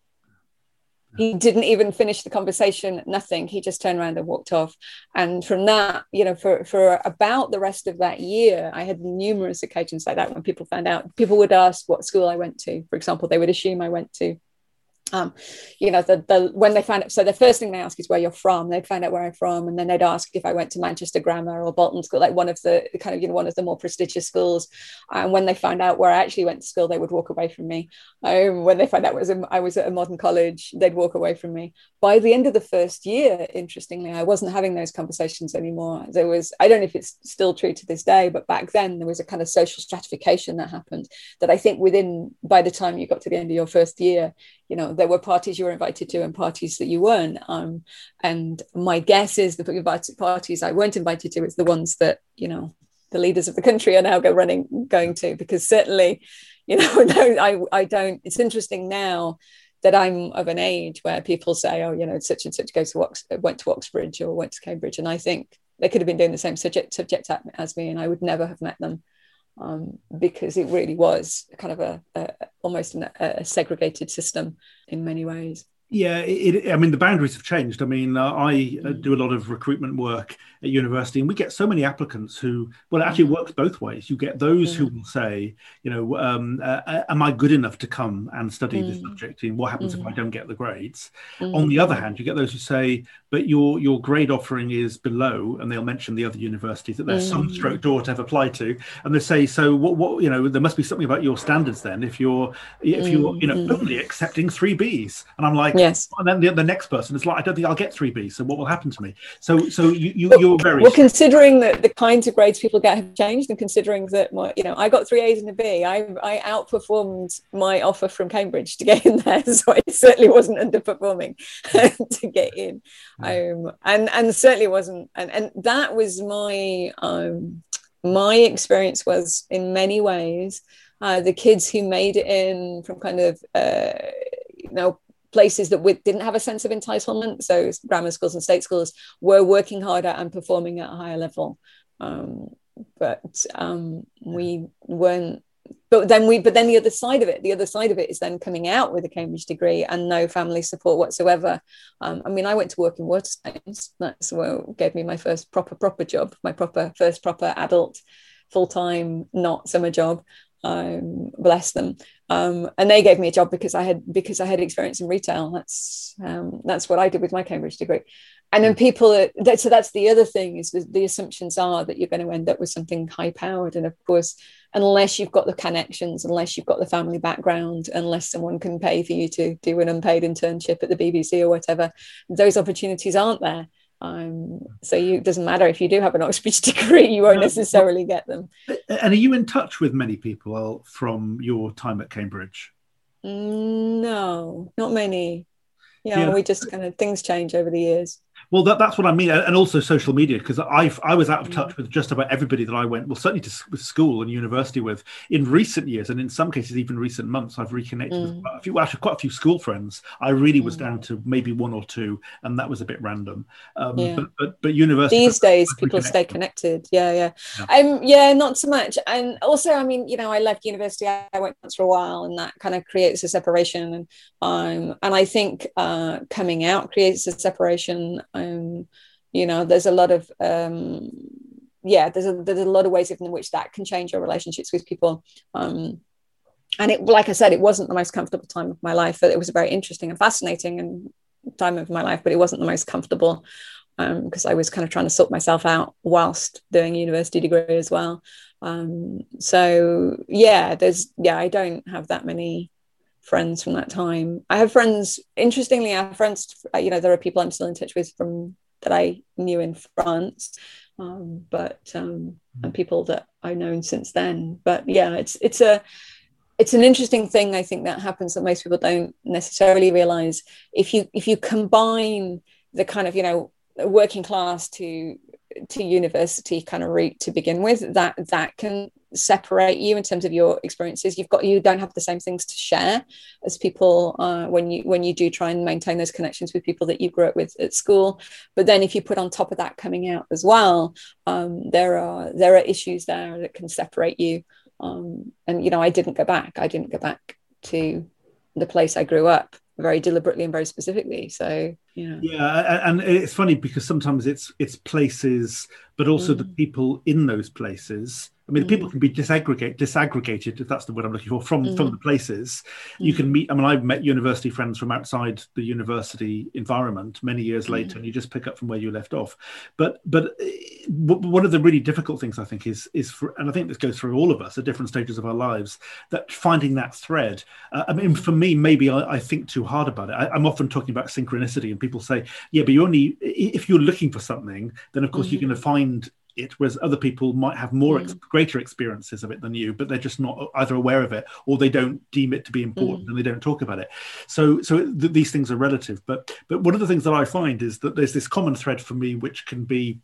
He didn't even finish the conversation, nothing. He just turned around and walked off. And from that, you know, for, for about the rest of that year, I had numerous occasions like that when people found out. People would ask what school I went to. For example, they would assume I went to Um, you know, the, the when they find out, so the first thing they ask is where you're from. They'd find out where I'm from, and then they'd ask if I went to Manchester Grammar or Bolton School, like one of the kind of, you know, one of the more prestigious schools. And when they found out where I actually went to school, they would walk away from me. Um, when they found out I was, a, I was at a modern college, they'd walk away from me. By the end of the first year, interestingly, I wasn't having those conversations anymore. There was, I don't know if it's still true to this day, but back then there was a kind of social stratification that happened that I think within, by the time you got to the end of your first year, you know, there were parties you were invited to and parties that you weren't. Um, and my guess is the parties I weren't invited to is the ones that, you know, the leaders of the country are now go running, going to, because certainly, you know, no, I, I don't, it's interesting now that I'm of an age where people say, oh, you know, such and such goes to Ox- went to Oxbridge or went to Cambridge. And I think they could have been doing the same subject, subject as me, and I would never have met them. Um, because it really was kind of a, a almost an, a segregated system in many ways. Yeah, it, it, I mean, the boundaries have changed. I mean, uh, I uh, do a lot of recruitment work at university, and we get so many applicants who, well, it actually works both ways. You get those who will say, you know, um, uh, am I good enough to come and study this subject? And what happens if I don't get the grades? On the other hand, you get those who say, but your your grade offering is below, and they'll mention the other universities that there's some stroke door to have applied to, and they say, so what? What you know, there must be something about your standards then if you're if you're you know only accepting three Bs, and I'm like. Yes. And then the, the next person is like, I don't think I'll get three Bs. So what will happen to me? So so you, you you're very well. Considering that the kinds of grades people get have changed, and considering that my, you know, I got three A's and a B, I I outperformed my offer from Cambridge to get in there. So I certainly wasn't underperforming to get in, um, and and certainly wasn't. And and that was my um my experience was in many ways uh, the kids who made it in from kind of uh, you know. places that we didn't have a sense of entitlement, so grammar schools and state schools, were working harder and performing at a higher level. Um, but um, we weren't. But then we. But then the other side of it, the other side of it is then coming out with a Cambridge degree and no family support whatsoever. Um, I mean, I went to work in Waterstones. That's what gave me my first proper proper job, my proper first proper adult full time, not summer job. Um, bless them. Um, and they gave me a job because I had because I had experience in retail. That's um, that's what I did with my Cambridge degree. And then people, that, so that's the other thing is the, the assumptions are that you're going to end up with something high powered. And of course, unless you've got the connections, unless you've got the family background, unless someone can pay for you to do an unpaid internship at the B B C or whatever, those opportunities aren't there. Um, so you, it doesn't matter if you do have an Oxbridge degree, you won't necessarily get them. And are you in touch with many people from your time at Cambridge? No, not many. Yeah, yeah. We just kind of, things change over the years. Well, that, that's what I mean. And also social media, because I I was out of touch with just about everybody that I went, well, certainly to with school and university with in recent years. And in some cases, even recent months, I've reconnected mm. with quite a few, well, actually quite a few school friends. I really was mm. down to maybe one or two, and that was a bit random. Um, yeah. but, but, but university. These days, people stay connected. Yeah, yeah. Yeah. Um, yeah, not so much. And also, I mean, you know, I left university, I went for a while, and that kind of creates a separation. And, um, and I think uh, coming out creates a separation. Um, you know, there's a lot of um, yeah, there's a there's a lot of ways in which that can change your relationships with people. Um, and it, like I said, it wasn't the most comfortable time of my life. But it was a very interesting and fascinating and time of my life, but it wasn't the most comfortable because um, I was kind of trying to sort myself out whilst doing a university degree as well. Um, so yeah, there's yeah, I don't have that many friends from that time. I have friends, interestingly, I have friends, you know, there are people I'm still in touch with from that I knew in France, um, but um, and people that I've known since then. But yeah, it's it's a it's an interesting thing, I think, that happens that most people don't necessarily realize. If you if you combine the kind of, you know, working class to to university kind of route to begin with, that that can separate you in terms of your experiences. You've got you don't have the same things to share as people uh, when you when you do try and maintain those connections with people that you grew up with at school. But then if you put on top of that coming out as well, um, there are there are issues there that can separate you. Um, and you know, I didn't go back. I didn't go back to the place I grew up very deliberately and very specifically. So yeah, yeah, and it's funny because sometimes it's it's places, but also mm. the people in those places. I mean, mm. people can be disaggregate, disaggregated, if that's the word I'm looking for, from, mm. from the places. Mm. You can meet, I mean, I've met university friends from outside the university environment many years mm. later, and you just pick up from where you left off. But but one of the really difficult things, I think, is, is for, and I think this goes through all of us at different stages of our lives, that finding that thread. Uh, I mean, for me, maybe I, I think too hard about it. I, I'm often talking about synchronicity, and people say, yeah, but you only, if you're looking for something, then of course mm. you're going to find it, whereas other people might have more ex- greater experiences of it than you, but they're just not either aware of it or they don't deem it to be important mm. and they don't talk about it. So so th- these things are relative. But but one of the things that I find is that there's this common thread for me, which can be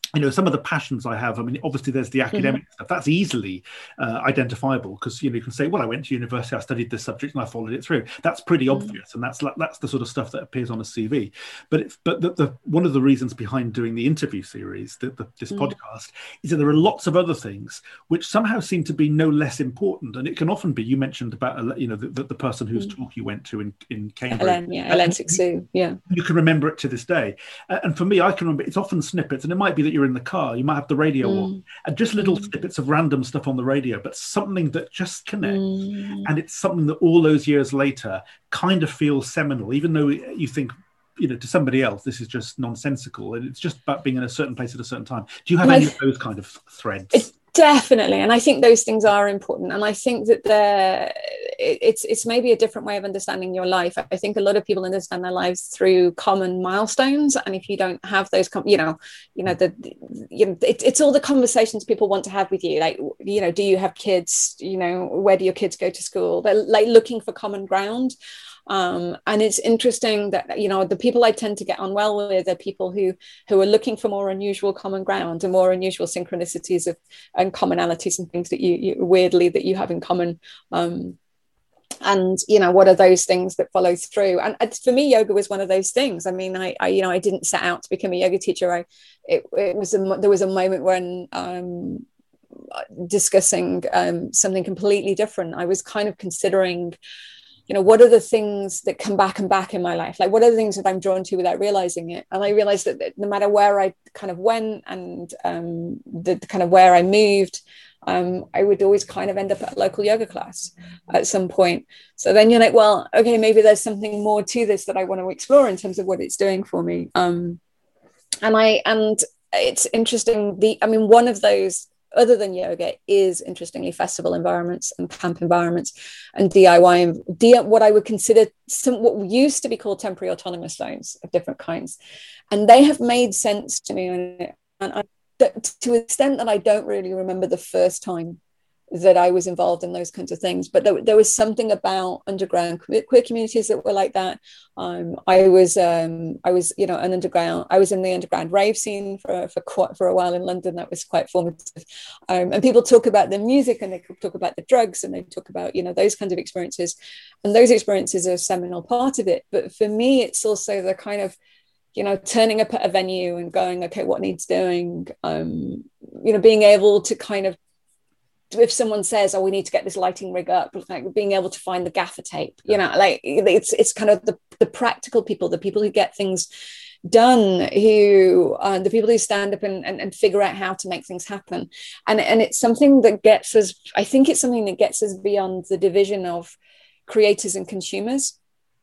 you know, some of the passions I have, I mean, obviously there's the academic mm-hmm. stuff. That's easily uh, identifiable because, you know, you can say, well, I went to university, I studied this subject and I followed it through. That's pretty mm-hmm. obvious. And that's that's the sort of stuff that appears on a C V. But it's, but the, the, one of the reasons behind doing the interview series, the, the, this mm-hmm. podcast, is that there are lots of other things which somehow seem to be no less important. And it can often be, you mentioned about, you know, the, the person whose mm-hmm. talk you went to in, in Cambridge. Ellen, yeah, Ellen Sixu, yeah. You can remember it to this day. Uh, and for me, I can remember, it's often snippets, and it might be that you're in the car, you might have the radio mm. on, and just little mm. snippets of random stuff on the radio, but something that just connects. Mm. And it's something that all those years later kind of feels seminal, even though you think, you know, to somebody else, this is just nonsensical. And it's just about being in a certain place at a certain time. Do you have any of those kind of threads? It, definitely. And I think those things are important. And I think that they're, it, it's it's maybe a different way of understanding your life. I think a lot of people understand their lives through common milestones. And if you don't have those, com- you know, you know, the, you know, it, it's all the conversations people want to have with you. Like, you know, do you have kids? You know, where do your kids go to school? They're like looking for common ground. Um, and it's interesting that, you know, the people I tend to get on well with are people who who are looking for more unusual common ground and more unusual synchronicities of and commonalities and things that you, you weirdly that you have in common. Um, and, you know, what are those things that follow through? And for me, yoga was one of those things. I mean, I, I you know, I didn't set out to become a yoga teacher. I it, it was a, there was a moment when um, discussing um, something completely different. I was kind of considering, you know, what are the things that come back and back in my life? Like, what are the things that I'm drawn to without realizing it? And I realized that, that no matter where I kind of went and um, the, the kind of where I moved, um, I would always kind of end up at a local yoga class at some point. So then you're like, well, okay, maybe there's something more to this that I want to explore in terms of what it's doing for me. Um, and I, and it's interesting. The, I mean, one of those, other than yoga, is interestingly festival environments and camp environments and D I Y, what I would consider some what used to be called temporary autonomous zones of different kinds. And they have made sense to me, and, and I, to an extent that I don't really remember the first time that I was involved in those kinds of things. But there, there was something about underground queer communities that were like that. Um, I was, um, I was, you know, an underground. I was in the underground rave scene for for quite, for a while in London. That was quite formative. Um, and people talk about the music, and they talk about the drugs, and they talk about, you know, those kinds of experiences. And those experiences are a seminal part of it. But for me, it's also the kind of, you know, turning up at a venue and going, okay, what needs doing? Um, you know, being able to kind of, if someone says, oh, we need to get this lighting rig up, like being able to find the gaffer tape, you know, like it's it's kind of the, the practical people, the people who get things done, who uh, the people who stand up and, and, and figure out how to make things happen. And, and it's something that gets us, I think it's something that gets us beyond the division of creators and consumers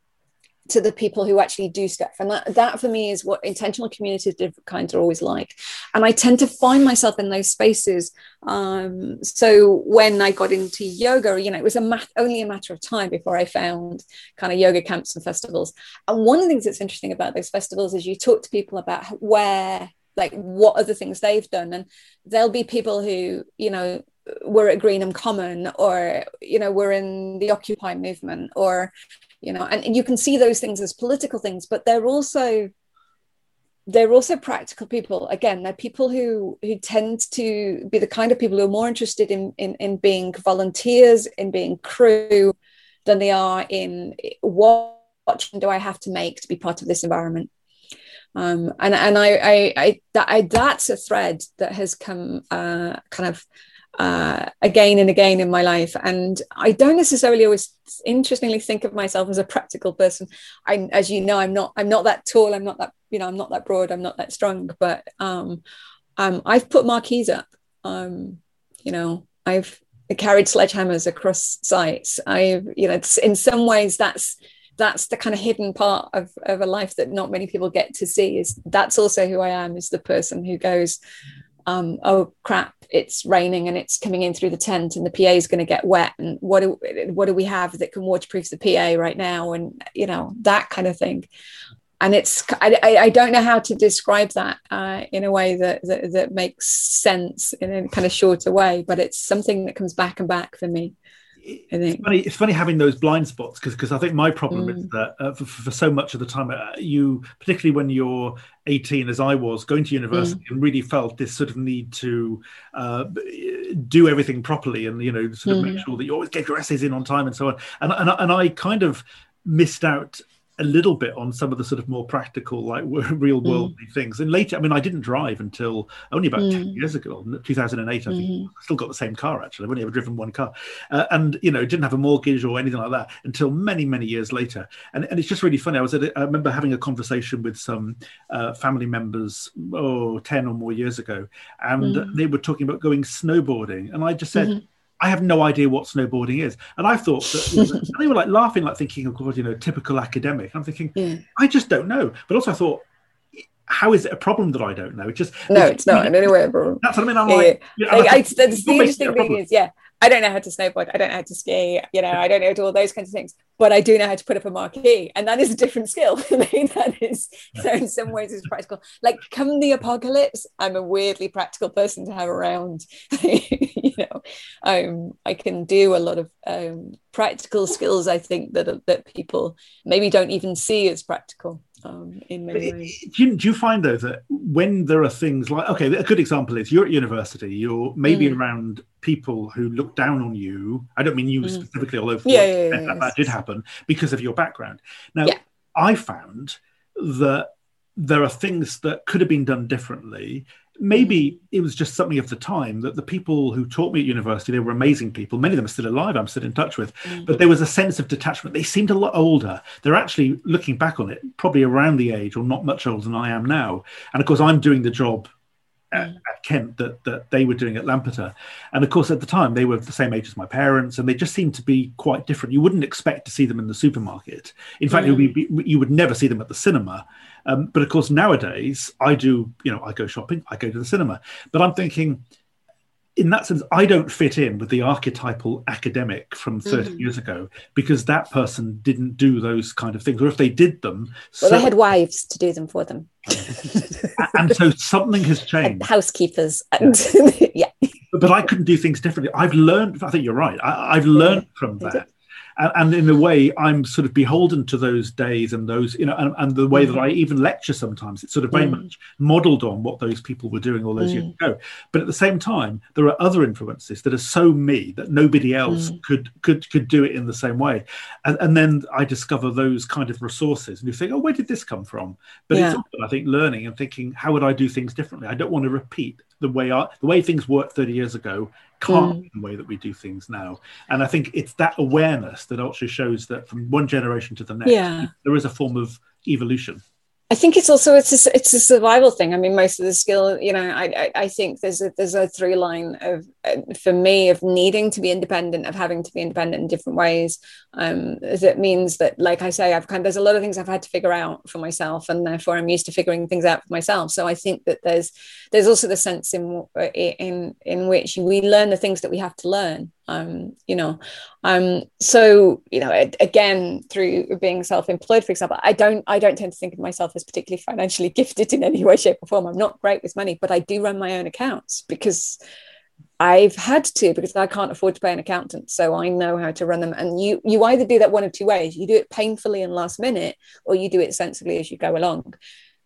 to the people who actually do stuff. And that, that for me is what intentional communities of different kinds are always like. And I tend to find myself in those spaces. Um, so when I got into yoga, you know, it was a mat- only a matter of time before I found kind of yoga camps and festivals. And one of the things that's interesting about those festivals is you talk to people about where, like what other things they've done. And there'll be people who, you know, were at Greenham Common, or, you know, were in the Occupy movement, or, you know, and, and you can see those things as political things, but they're also they're also practical people. Again, they're people who who tend to be the kind of people who are more interested in in, in being volunteers, in being crew, than they are in what do I have to make to be part of this environment. Um, and and I I, I, that, I that's a thread that has come uh, kind of. Uh, again and again in my life, and I don't necessarily always, interestingly, think of myself as a practical person. I, as you know, I'm not. I'm not that tall. I'm not that. You know, I'm not that broad. I'm not that strong. But um, um, I've put marquees up. Um, you know, I've carried sledgehammers across sites. I've, you know, in some ways, that's that's the kind of hidden part of of a life that not many people get to see. Is that's also who I am? Is the person who goes, Um, oh crap, it's raining and it's coming in through the tent and the P A is going to get wet, and what do what do we have that can waterproof the P A right now, and you know, that kind of thing. And it's I, I don't know how to describe that uh, in a way that, that that makes sense in a kind of shorter way, but it's something that comes back and back for me. it's funny. It's funny having those blind spots because because I think my problem mm. is that uh, for, for so much of the time, uh, you particularly when you're eighteen, as I was, going to university mm. and really felt this sort of need to uh, do everything properly and you know sort of mm. make sure that you always get your essays in on time and so on. And and and I kind of missed out a little bit on some of the sort of more practical, like real worldly mm. things. And later, I mean, I didn't drive until only about mm. ten years ago, two thousand eight, I think. Mm. I still got the same car, actually. I've only ever driven one car. Uh, and, you know, didn't have a mortgage or anything like that until many, many years later. And, and it's just really funny. I was at a, I remember having a conversation with some uh, family members, oh, ten or more years ago. And mm. they were talking about going snowboarding. And I just said, mm-hmm. I have no idea what snowboarding is. And I thought that you know, they were like laughing, like thinking, of course, you know, typical academic. I'm thinking, yeah. I just don't know. But also I thought, how is it a problem that I don't know? It just No, it's, it's not in any way a problem. That's what I mean. I'm yeah. like, you know, like I, the, the interesting thing is, yeah, I don't know how to snowboard. I don't know how to ski. You know, I don't know how to do all those kinds of things. But I do know how to put up a marquee, and that is a different skill. That is, so in some ways, it's practical. Like, come the apocalypse, I'm a weirdly practical person to have around. You know, um, I can do a lot of um, practical skills. I think that that people maybe don't even see as practical. Um, in many ways. Do you, do you find though that when there are things like, okay, a good example is you're at university, you're maybe mm. around people who look down on you. I don't mean you mm. specifically, although yeah, yeah, yeah, that, yeah, that did happen because of your background. Now, yeah. I found that there are things that could have been done differently. Maybe it was just something of the time that the people who taught me at university, they were amazing people. Many of them are still alive, I'm still in touch with. Mm. But there was a sense of detachment. They seemed a lot older. They're actually, looking back on it, probably around the age or not much older than I am now. And of course, I'm doing the job at, mm. at Kent that, that they were doing at Lampeter. And of course, at the time, they were the same age as my parents, and they just seemed to be quite different. You wouldn't expect to see them in the supermarket. In fact, mm. it would be, you would never see them at the cinema. Um, but of course, nowadays, I do, you know, I go shopping, I go to the cinema. But I'm thinking, in that sense, I don't fit in with the archetypal academic from thirty mm. years ago because that person didn't do those kind of things. Or if they did them... Well, so, they had wives to do them for them. And so something has changed. And housekeepers. And yeah. But I couldn't do things differently. I've learned, I think you're right, I, I've learned yeah. from that. And, and in a way, I'm sort of beholden to those days and those, you know, and, and the way mm. that I even lecture sometimes, it's sort of very mm. much modeled on what those people were doing all those mm. years ago. But at the same time, there are other influences that are so me that nobody else mm. could could could do it in the same way. And, and then I discover those kind of resources and you think, oh, where did this come from? But yeah. it's often, I think, learning and thinking, how would I do things differently? I don't want to repeat the way I, the way things worked thirty years ago can't mm. be the way that we do things now. And I think it's that awareness that also shows that from one generation to the next, yeah. there is a form of evolution. I think it's also it's a, it's a survival thing. I mean, most of the skill, you know, I I, I think there's a there's a through line of uh, for me of needing to be independent, of having to be independent in different ways. Um, that means that, like I say, I've kind of, there's a lot of things I've had to figure out for myself, and therefore I'm used to figuring things out for myself. So I think that there's there's also the sense in in in which we learn the things that we have to learn. Um, you know, um, so you know, again, through being self-employed, for example, I don't, I don't tend to think of myself as particularly financially gifted in any way, shape, or form. I'm not great with money, but I do run my own accounts because I've had to, because I can't afford to pay an accountant, so I know how to run them. And you, you either do that one of two ways: you do it painfully and last minute, or you do it sensibly as you go along.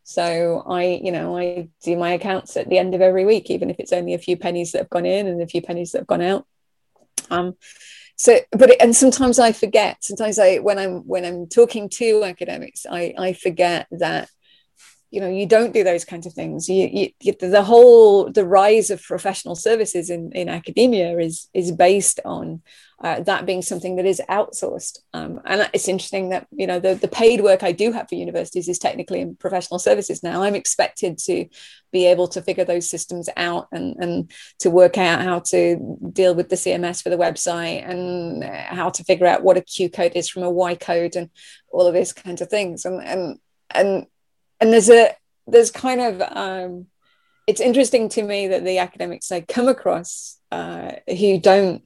So I, you know, I do my accounts at the end of every week, even if it's only a few pennies that have gone in and a few pennies that have gone out. Um, so, but, it, and sometimes I forget, sometimes I, when I'm, when I'm talking to academics, I, I forget that, you know, you don't do those kinds of things. You, you, the whole, the rise of professional services in, in academia is, is based on uh, that being something that is outsourced. Um, and it's interesting that, you know, the, the paid work I do have for universities is technically in professional services now. I'm expected to be able to figure those systems out and, and to work out how to deal with the C M S for the website and how to figure out what a Q code is from a Y code and all of these kinds of things. And, and, and, And there's a there's kind of um, it's interesting to me that the academics I come across uh, who don't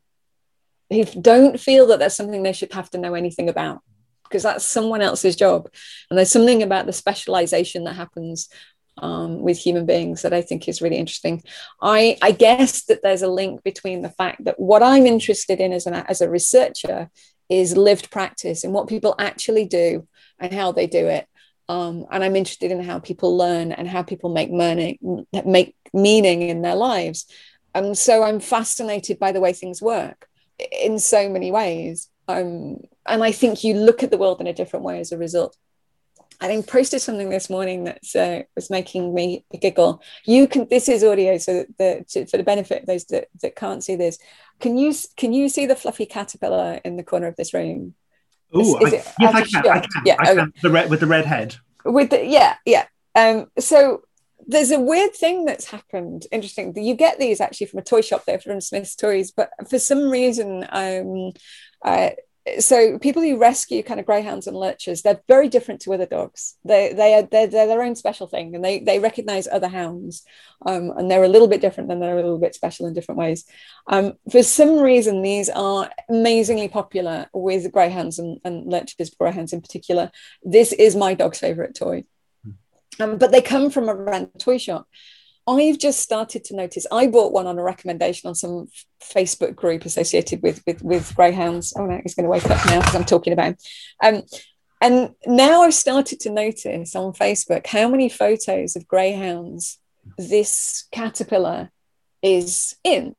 who don't feel that that's something they should have to know anything about, because that's someone else's job. And there's something about the specialization that happens um, with human beings that I think is really interesting. I, I guess that there's a link between the fact that what I'm interested in as, an, as a researcher is lived practice and what people actually do and how they do it. Um, and I'm interested in how people learn and how people make meaning, make meaning in their lives. And so I'm fascinated by the way things work in so many ways. Um, and I think you look at the world in a different way as a result. I posted something this morning that uh, was making me giggle. You can. This is audio, so that the, for the benefit of those that, that can't see this, can you can you see the fluffy caterpillar in the corner of this room? Oh, yes, I can. I can. Yeah, I can. okay. The red with the red head. With the, yeah, yeah. Um, so there's a weird thing that's happened. Interesting. You get these actually from a toy shop there from Smith's Toys, but for some reason, um, uh, so people who rescue kind of greyhounds and lurchers, they're very different to other dogs. They they are they're, they're their own special thing, and they they recognize other hounds, um, and they're a little bit different, and they're a little bit special in different ways. Um, for some reason, these are amazingly popular with greyhounds and, and lurchers, greyhounds in particular. This is my dog's favorite toy, um, but they come from a random toy shop. I've just started to notice, I bought one on a recommendation on some Facebook group associated with with, with greyhounds. Oh no, he's going to wake up now because I'm talking about him. Um, and now I've started to notice on Facebook how many photos of greyhounds this caterpillar is in.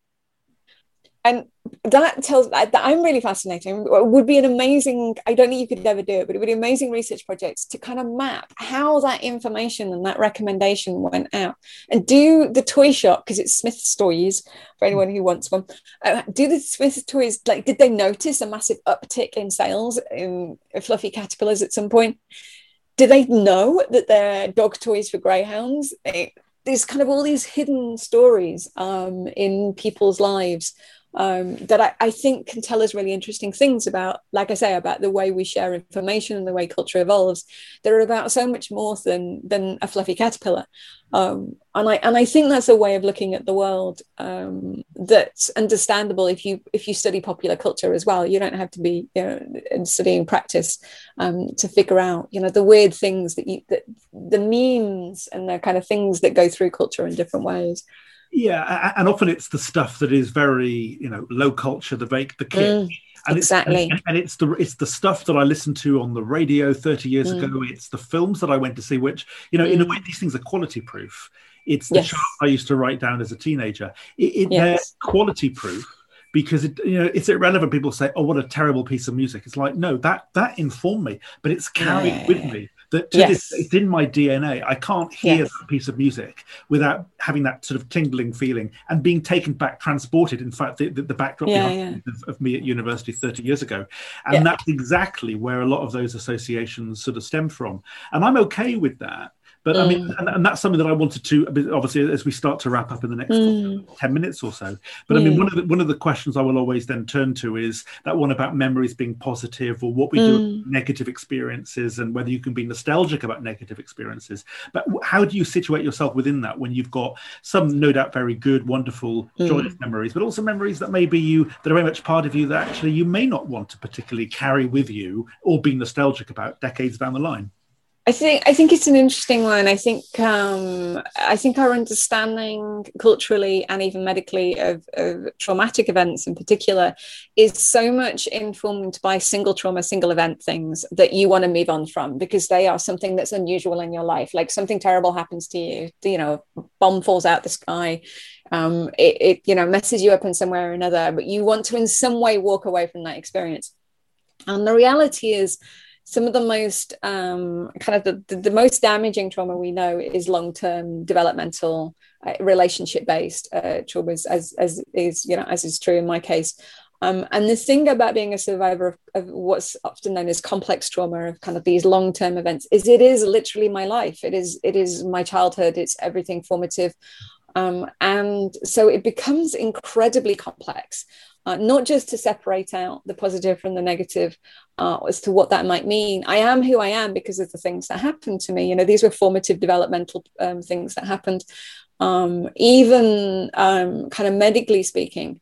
And that tells that I'm really fascinated. It would be an amazing, I don't think you could ever do it, but it would be amazing research projects to kind of map how that information and that recommendation went out. And do the toy shop, because it's Smith's Toys for anyone who wants one, uh, do the Smith's Toys, like, did they notice a massive uptick in sales in fluffy caterpillars at some point? Do they know that they're dog toys for greyhounds? It, there's kind of all these hidden stories um, in people's lives Um, that I, I think can tell us really interesting things about, like I say, about the way we share information and the way culture evolves. They're about so much more than than a fluffy caterpillar. Um, and I and I think that's a way of looking at the world um, that's understandable if you if you study popular culture as well. You don't have to be, you know, studying practice um, to figure out, you know, the weird things that you that the memes and the kind of things that go through culture in different ways. Yeah, and often it's the stuff that is very, you know, low culture, the bake, the kid. Mm, and exactly. It's, and, and it's the it's the stuff that I listened to on the radio thirty years mm. ago. It's the films that I went to see, which, you know, mm. in a way, these things are quality proof. It's the yes. chart I used to write down as a teenager. It, it, yes. They're quality proof. Because it, you know, it's irrelevant. People say, "Oh, what a terrible piece of music." It's like, no, that that informed me, but it's carried yeah. with me. That to yes. this, it's in my D N A. I can't hear yes. that piece of music without having that sort of tingling feeling and being taken back, transported. In fact, the, the, the backdrop yeah, yeah. Of, of me at university thirty years ago, and yeah. that's exactly where a lot of those associations sort of stem from. And I'm okay with that. But I mean, and, and that's something that I wanted to, obviously, as we start to wrap up in the next mm. ten minutes or so. But mm. I mean, one of the one of the questions I will always then turn to is that one about memories being positive, or what we mm. do with negative experiences, and whether you can be nostalgic about negative experiences. But how do you situate yourself within that when you've got some, no doubt, very good, wonderful, mm. joyous memories, but also memories that maybe you that are very much part of you that actually you may not want to particularly carry with you or be nostalgic about decades down the line? I think I think it's an interesting one. I think um, I think our understanding culturally and even medically of, of traumatic events in particular is so much informed by single trauma, single event things that you want to move on from because they are something that's unusual in your life. Like something terrible happens to you, you know, bomb falls out the sky. Um, it, it you know messes you up in some way or another, but you want to in some way walk away from that experience. And the reality is, some of the most um, kind of the, the, the most damaging trauma we know is long-term developmental uh, relationship-based uh, traumas, as as is you know as is true in my case. Um, and the thing about being a survivor of, of what's often known as complex trauma, of kind of these long-term events, is it is literally my life. It is it is my childhood. It's everything formative, um, and so it becomes incredibly complex. Uh, not just to separate out the positive from the negative uh, as to what that might mean. I am who I am because of the things that happened to me. You know, these were formative developmental um, things that happened. Um, even um, kind of medically speaking,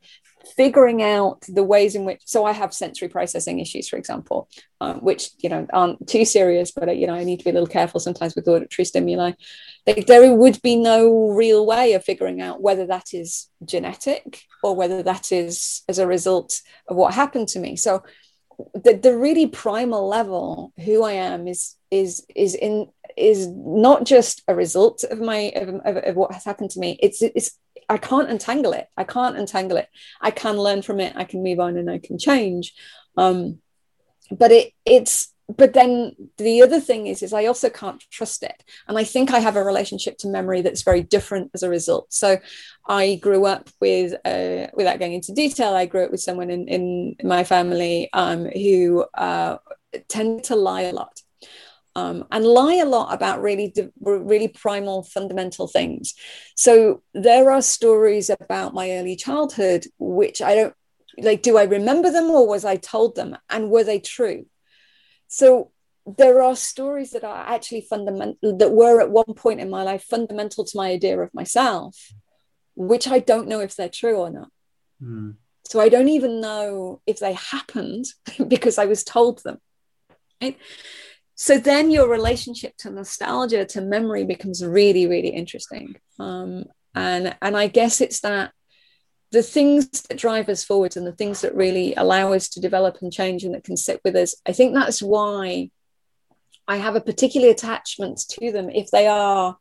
figuring out the ways in which, so I have sensory processing issues, for example, um, which, you know, aren't too serious, but, you know, I need to be a little careful sometimes with auditory stimuli. Like, there would be no real way of figuring out whether that is genetic or whether that is as a result of what happened to me. So the, the really primal level, who I am is, is, is in, is not just a result of my, of, of, of what has happened to me. It's, it's, I can't untangle it. I can't untangle it. I can learn from it. I can move on and I can change. Um, but it it's but then the other thing is, is I also can't trust it. And I think I have a relationship to memory that's very different as a result. So I grew up with, uh, without going into detail, I grew up with someone in, in my family um, who uh, tended to lie a lot. Um, and lie a lot about really, really primal, fundamental things. So there are stories about my early childhood, which I don't, like, do I remember them or was I told them? And were they true? So there are stories that are actually fundamental, that were at one point in my life fundamental to my idea of myself, which I don't know if they're true or not. Mm. So I don't even know if they happened because I was told them, right? So then your relationship to nostalgia, to memory, becomes really, really interesting. Um, and, and I guess it's that the things that drive us forward and the things that really allow us to develop and change and that can sit with us, I think that's why I have a particular attachment to them if they are,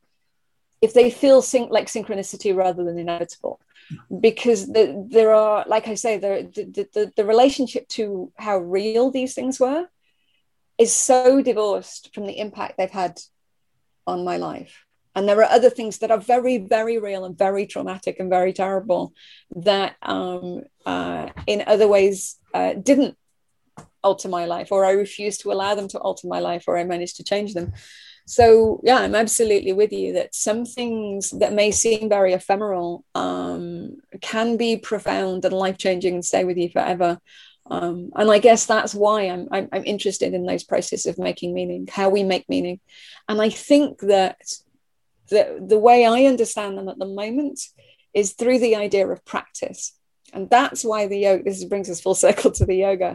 if they feel syn- like synchronicity rather than inevitable. Because the, there are, like I say, the, the, the, the relationship to how real these things were is so divorced from the impact they've had on my life. And there are other things that are very, very real and very traumatic and very terrible that um, uh, in other ways uh, didn't alter my life, or I refused to allow them to alter my life, or I managed to change them. So yeah, I'm absolutely with you that some things that may seem very ephemeral um, can be profound and life-changing and stay with you forever. Um, and I guess that's why I'm, I'm I'm interested in those processes of making meaning, how we make meaning. And I think that the, the way I understand them at the moment is through the idea of practice. And that's why the yoga, this brings us full circle to the yoga,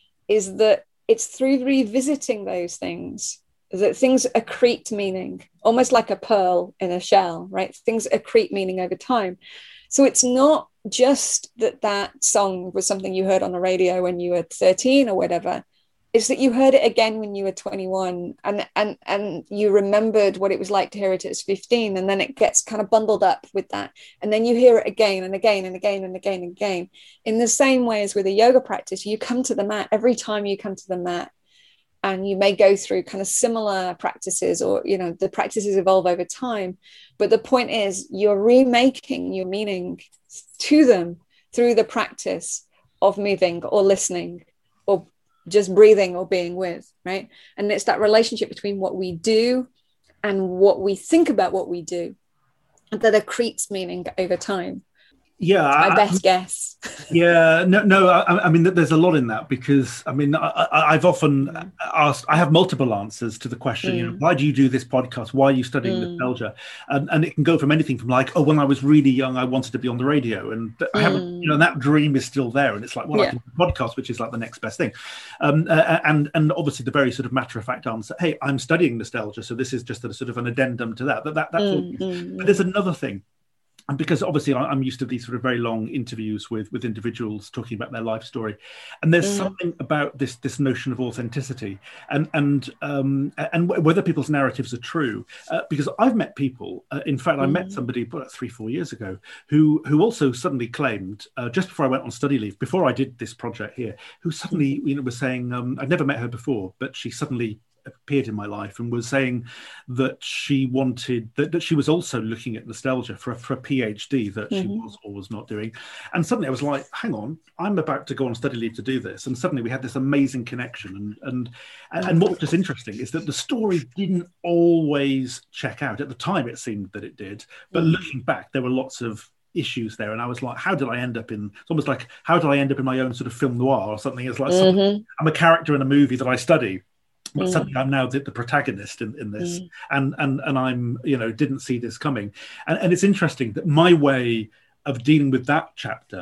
is that it's through revisiting those things that things accrete meaning, almost like a pearl in a shell, right? Things accrete meaning over time. So it's not just that that song was something you heard on the radio when you were thirteen or whatever. It's that you heard it again when you were twenty-one and, and, and you remembered what it was like to hear it at fifteen. And then it gets kind of bundled up with that. And then you hear it again and again and again and again and again. In the same way as with a yoga practice, you come to the mat every time you come to the mat. And you may go through kind of similar practices, or, you know, the practices evolve over time. But the point is, you're remaking your meaning to them through the practice of moving or listening or just breathing or being with, right? And it's that relationship between what we do and what we think about what we do that accretes meaning over time. Yeah, I, I best guess. Yeah, no, no. I, I mean, there's a lot in that because I mean, I, I've often mm. asked. I have multiple answers to the question. Mm. You know, why do you do this podcast? Why are you studying mm. nostalgia? And, and it can go from anything from like, oh, when I was really young, I wanted to be on the radio, and mm. I haven't. You know, that dream is still there, and it's like, well, yeah. I can do a podcast, which is like the next best thing. Um, uh, and and obviously the very sort of matter of fact answer. Hey, I'm studying nostalgia, so this is just a sort of an addendum to that. That that that's. Mm. Mm. But there's another thing. And because obviously I'm used to these sort of very long interviews with, with individuals talking about their life story, and there's mm. something about this this notion of authenticity and and um, and whether people's narratives are true. Uh, because I've met people. Uh, in fact, I mm. met somebody about three four years ago who who also suddenly claimed uh, just before I went on study leave, before I did this project here, who suddenly you know was saying um, I'd never met her before, but she suddenly appeared in my life and was saying that she wanted that, that she was also looking at nostalgia for a, for a PhD that mm-hmm. she was or was not doing. And suddenly I was like, hang on, I'm about to go on study leave to do this. And suddenly we had this amazing connection. And and and, and what's just interesting is that the story didn't always check out. At the time it seemed that it did, but mm-hmm. looking back there were lots of issues there, and I was like, how did I end up in it's almost like how did I end up in my own sort of film noir or something? It's like mm-hmm. something, I'm a character in a movie that I study. But mm. suddenly I'm now the, the protagonist in, in this, mm. and and and I'm you know didn't see this coming, and and it's interesting that my way of dealing with that chapter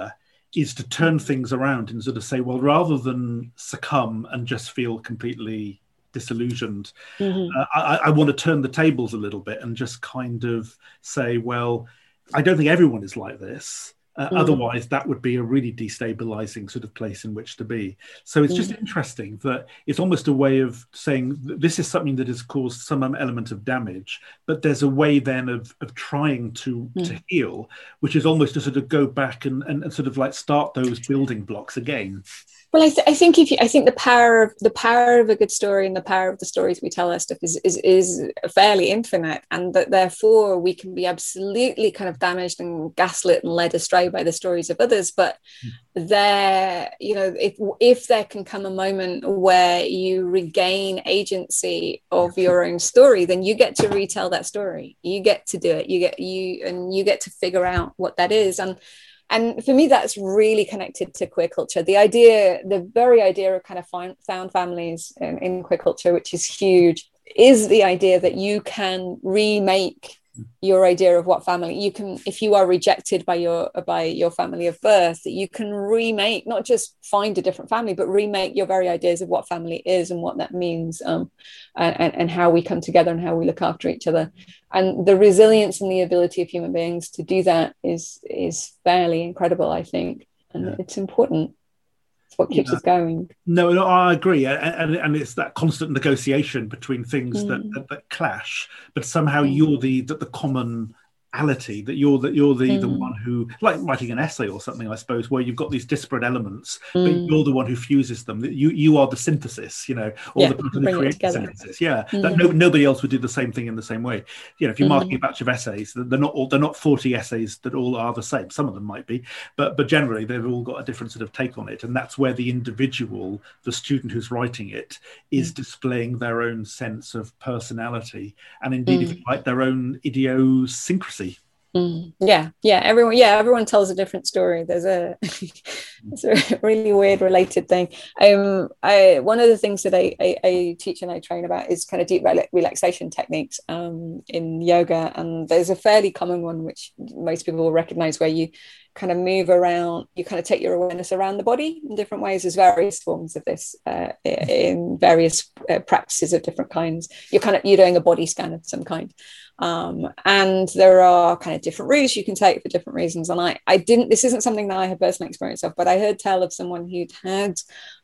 is to turn things around and sort of say, well, rather than succumb and just feel completely disillusioned, mm-hmm. uh, I, I want to turn the tables a little bit and just kind of say, well, I don't think everyone is like this. Uh, mm. Otherwise, that would be a really destabilizing sort of place in which to be. So it's just mm. interesting that it's almost a way of saying this is something that has caused some element of damage, but there's a way then of, of trying to, mm. to heal, which is almost to sort of go back and, and, and sort of like start those building blocks again. Well, I, th- I think if you, I think the power of the power of a good story and the power of the stories we tell our stuff is is is fairly infinite, and that therefore we can be absolutely kind of damaged and gaslit and led astray by the stories of others. But mm. there, you know, if if there can come a moment where you regain agency of your own story, then you get to retell that story. You get to do it. You get you and you get to figure out what that is. And And for me, that's really connected to queer culture. The idea, the very idea of kind of find, found families in, in queer culture, which is huge, is the idea that you can remake your idea of what family you can, if you are rejected by your by your family of birth, that you can remake, not just find a different family, but remake your very ideas of what family is and what that means, um, and, and how we come together and how we look after each other. And the resilience and the ability of human beings to do that is is fairly incredible, I think, and yeah. it's important. It's what keeps yeah. us going. No, no, I agree, and, and it's that constant negotiation between things mm. that, that that clash, but somehow mm. you're the the, the common reality, that you're that you're the, mm. the one who, like writing an essay or something, I suppose, where you've got these disparate elements, mm. but you're the one who fuses them. You you are the synthesis, you know, or yeah, the person who creates the synthesis. Yeah, mm. that no, nobody else would do the same thing in the same way. You know, if you're mm. marking a batch of essays, they're not all they're not forty essays that all are the same. Some of them might be, but but generally they've all got a different sort of take on it, and that's where the individual, the student who's writing it, is mm. displaying their own sense of personality, and indeed, mm. if you like, their own idiosyncrasy. Mm, yeah, yeah, everyone, yeah, everyone tells a different story. There's a, it's a really weird related thing. Um, I one of the things that I, I, I teach and I train about is kind of deep rel- relaxation techniques um, in yoga, and there's a fairly common one which most people will recognize, where you kind of move around, you kind of take your awareness around the body in different ways. There's various forms of this uh, in various uh, practices of different kinds. You're kind of you're doing a body scan of some kind. Um, and there are kind of different routes you can take for different reasons. And I, I didn't, this isn't something that I have personal experience of, but I heard tell of someone who'd had,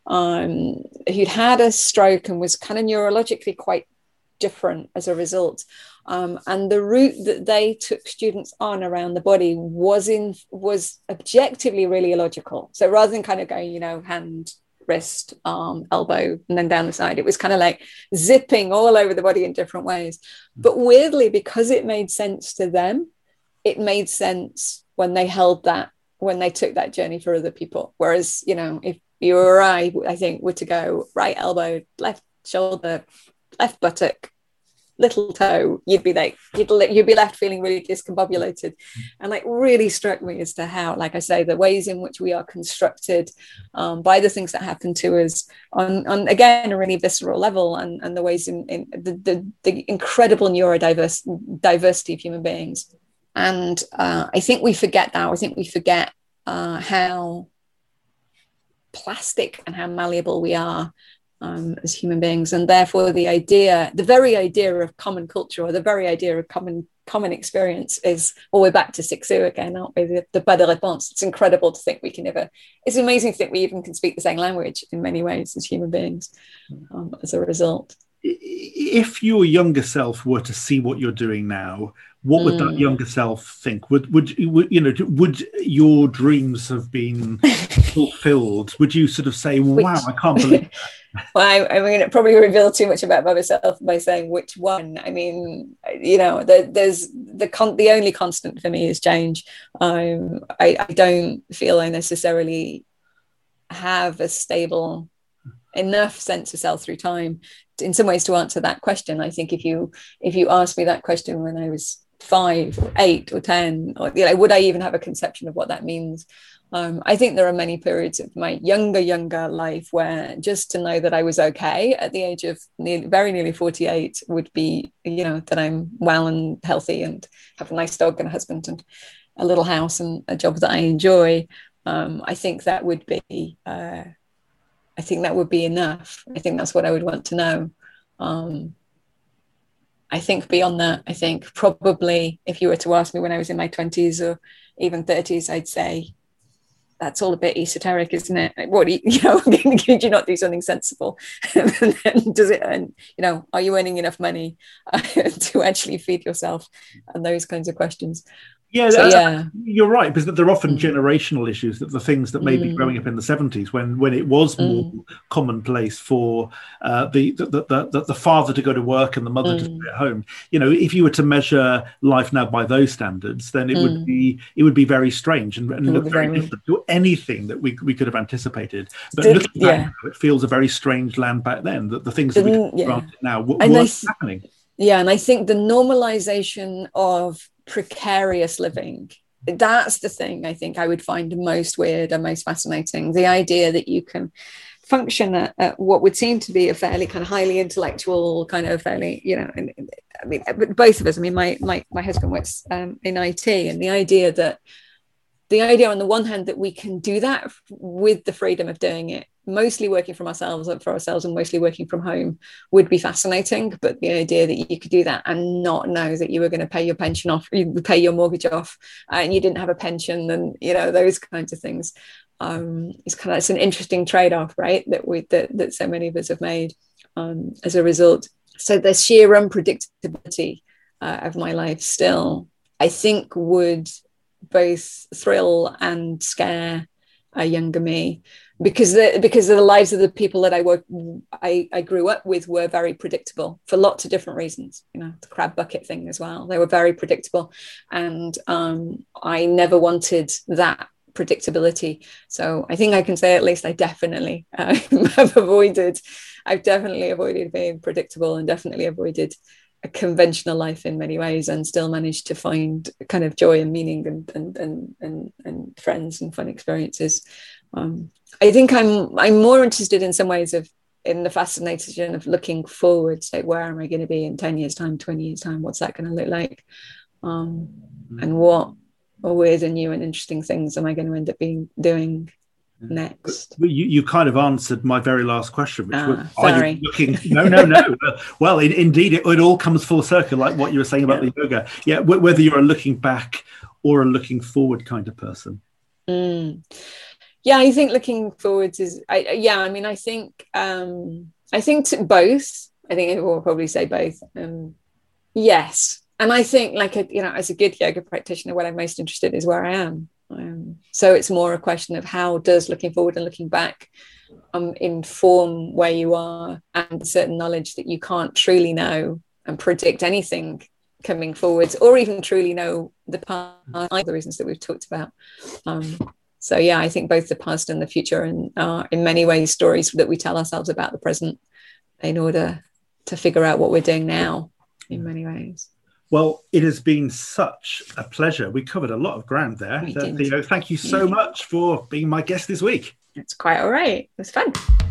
um, who'd had a stroke and was kind of neurologically quite different as a result. Um, and the route that they took students on around the body was in, was objectively really illogical. So rather than kind of going, you know, hand, wrist, arm, elbow, and then down the side, it was kind of like zipping all over the body in different ways. But weirdly, because it made sense to them, it made sense when they held that, when they took that journey for other people. Whereas, you know, if you or I, I think, were to go right elbow, left shoulder, left buttock, little toe, you'd be like, you'd, you'd be left feeling really discombobulated. And like really struck me as to how, like I say, the ways in which we are constructed um, by the things that happen to us on, on again, a really visceral level, and, and the ways in, in the, the, the incredible neurodiverse diversity of human beings. And uh, I think we forget that. I think we forget uh, how plastic and how malleable we are Um, as human beings, and therefore the idea, the very idea of common culture, or the very idea of common common experience is, well, we're back to Sixu again, aren't we? The, the pas de réponse. It's incredible to think we can ever, it's amazing to think we even can speak the same language in many ways as human beings um, as a result. If your younger self were to see what you're doing now, what would mm. that younger self think? Would, would would you know? Would your dreams have been fulfilled? Would you sort of say, "Wow, which, I can't believe"? That. Well, I, I mean, it probably revealed too much about myself by saying which one. I mean, you know, the, there's the con- the only constant for me is change. Um, I, I don't feel I necessarily have a stable enough sense of self through time in some ways to answer that question. I think if you if you asked me that question when I was five or eight or ten, or, you know, would I even have a conception of what that means? Um, I think there are many periods of my younger, younger life where just to know that I was okay at the age of nearly, very nearly forty-eight would be, you know, that I'm well and healthy and have a nice dog and a husband and a little house and a job that I enjoy. Um, I think that would be, uh, I think that would be enough. I think that's what I would want to know. Um, I think beyond that, I think probably if you were to ask me when I was in my twenties or even thirties, I'd say that's all a bit esoteric, isn't it? Like, what do you, you know, could you not do something sensible? And then does it, and you know, are you earning enough money uh, to actually feed yourself? And those kinds of questions. Yeah, so, uh, yeah, you're right, because they're often mm. generational issues, that the things that maybe mm. growing up in the seventies, when when it was more mm. commonplace for uh, the, the, the, the, the father to go to work and the mother mm. to stay at home. You know, if you were to measure life now by those standards, then it mm. would be it would be very strange and, and look very different to anything that we we could have anticipated. But the, looking yeah. back now, it feels a very strange land back then, that the things that we the, take yeah. granted now were th- happening. Yeah, and I think the normalization of precarious living, that's the thing I think I would find most weird and most fascinating. The idea that you can function at, at what would seem to be a fairly kind of highly intellectual, kind of fairly, you know, and, I mean, both of us, I mean, my my, my husband works um, in I T, and the idea that, the idea on the one hand that we can do that with the freedom of doing it, mostly working from ourselves for ourselves and mostly working from home, would be fascinating. But the idea that you could do that and not know that you were going to pay your pension off, you would pay your mortgage off, uh, and you didn't have a pension, and you know, those kinds of things, um, it's kind of, it's an interesting trade-off, right? That we that that so many of us have made um, as a result. So the sheer unpredictability uh, of my life still, I think, would both thrill and scare a younger me, because the because of the lives of the people that I work I, I grew up with were very predictable for lots of different reasons. You know, the crab bucket thing as well. They were very predictable, and um, I never wanted that predictability. So I think I can say at least I definitely uh, have avoided. I've definitely avoided being predictable, and definitely avoided a conventional life in many ways, and still managed to find kind of joy and meaning and and and and, and friends and fun experiences. Um, I think I'm I'm more interested in some ways of in the fascination of looking forward. Say, where am I going to be in ten years time, twenty years time? What's that going to look like? Um, and what what weird and new and interesting things am I going to end up being doing next? You, you kind of answered my very last question, which ah, was, sorry. are you looking? No, no, no. Well, it, indeed, it, it all comes full circle, like what you were saying about yeah. the yoga. Yeah, w- whether you're a looking back or a looking forward kind of person. Mm. Yeah, I think looking forwards is. I, yeah, I mean, I think, um, I think to both. I think I will probably say both. Um, yes, and I think, like a, you know, as a good yoga practitioner, what I'm most interested in is where I am. Um, so it's more a question of how does looking forward and looking back um, inform where you are, and certain knowledge that you can't truly know and predict anything coming forwards, or even truly know the past, the reasons that we've talked about. Um, so yeah, I think both the past and the future, and are in many ways stories that we tell ourselves about the present in order to figure out what we're doing now in many ways. Well, it has been such a pleasure. We covered a lot of ground there. Uh, Theo, thank you so yeah. much for being my guest this week. It's quite all right. It was fun.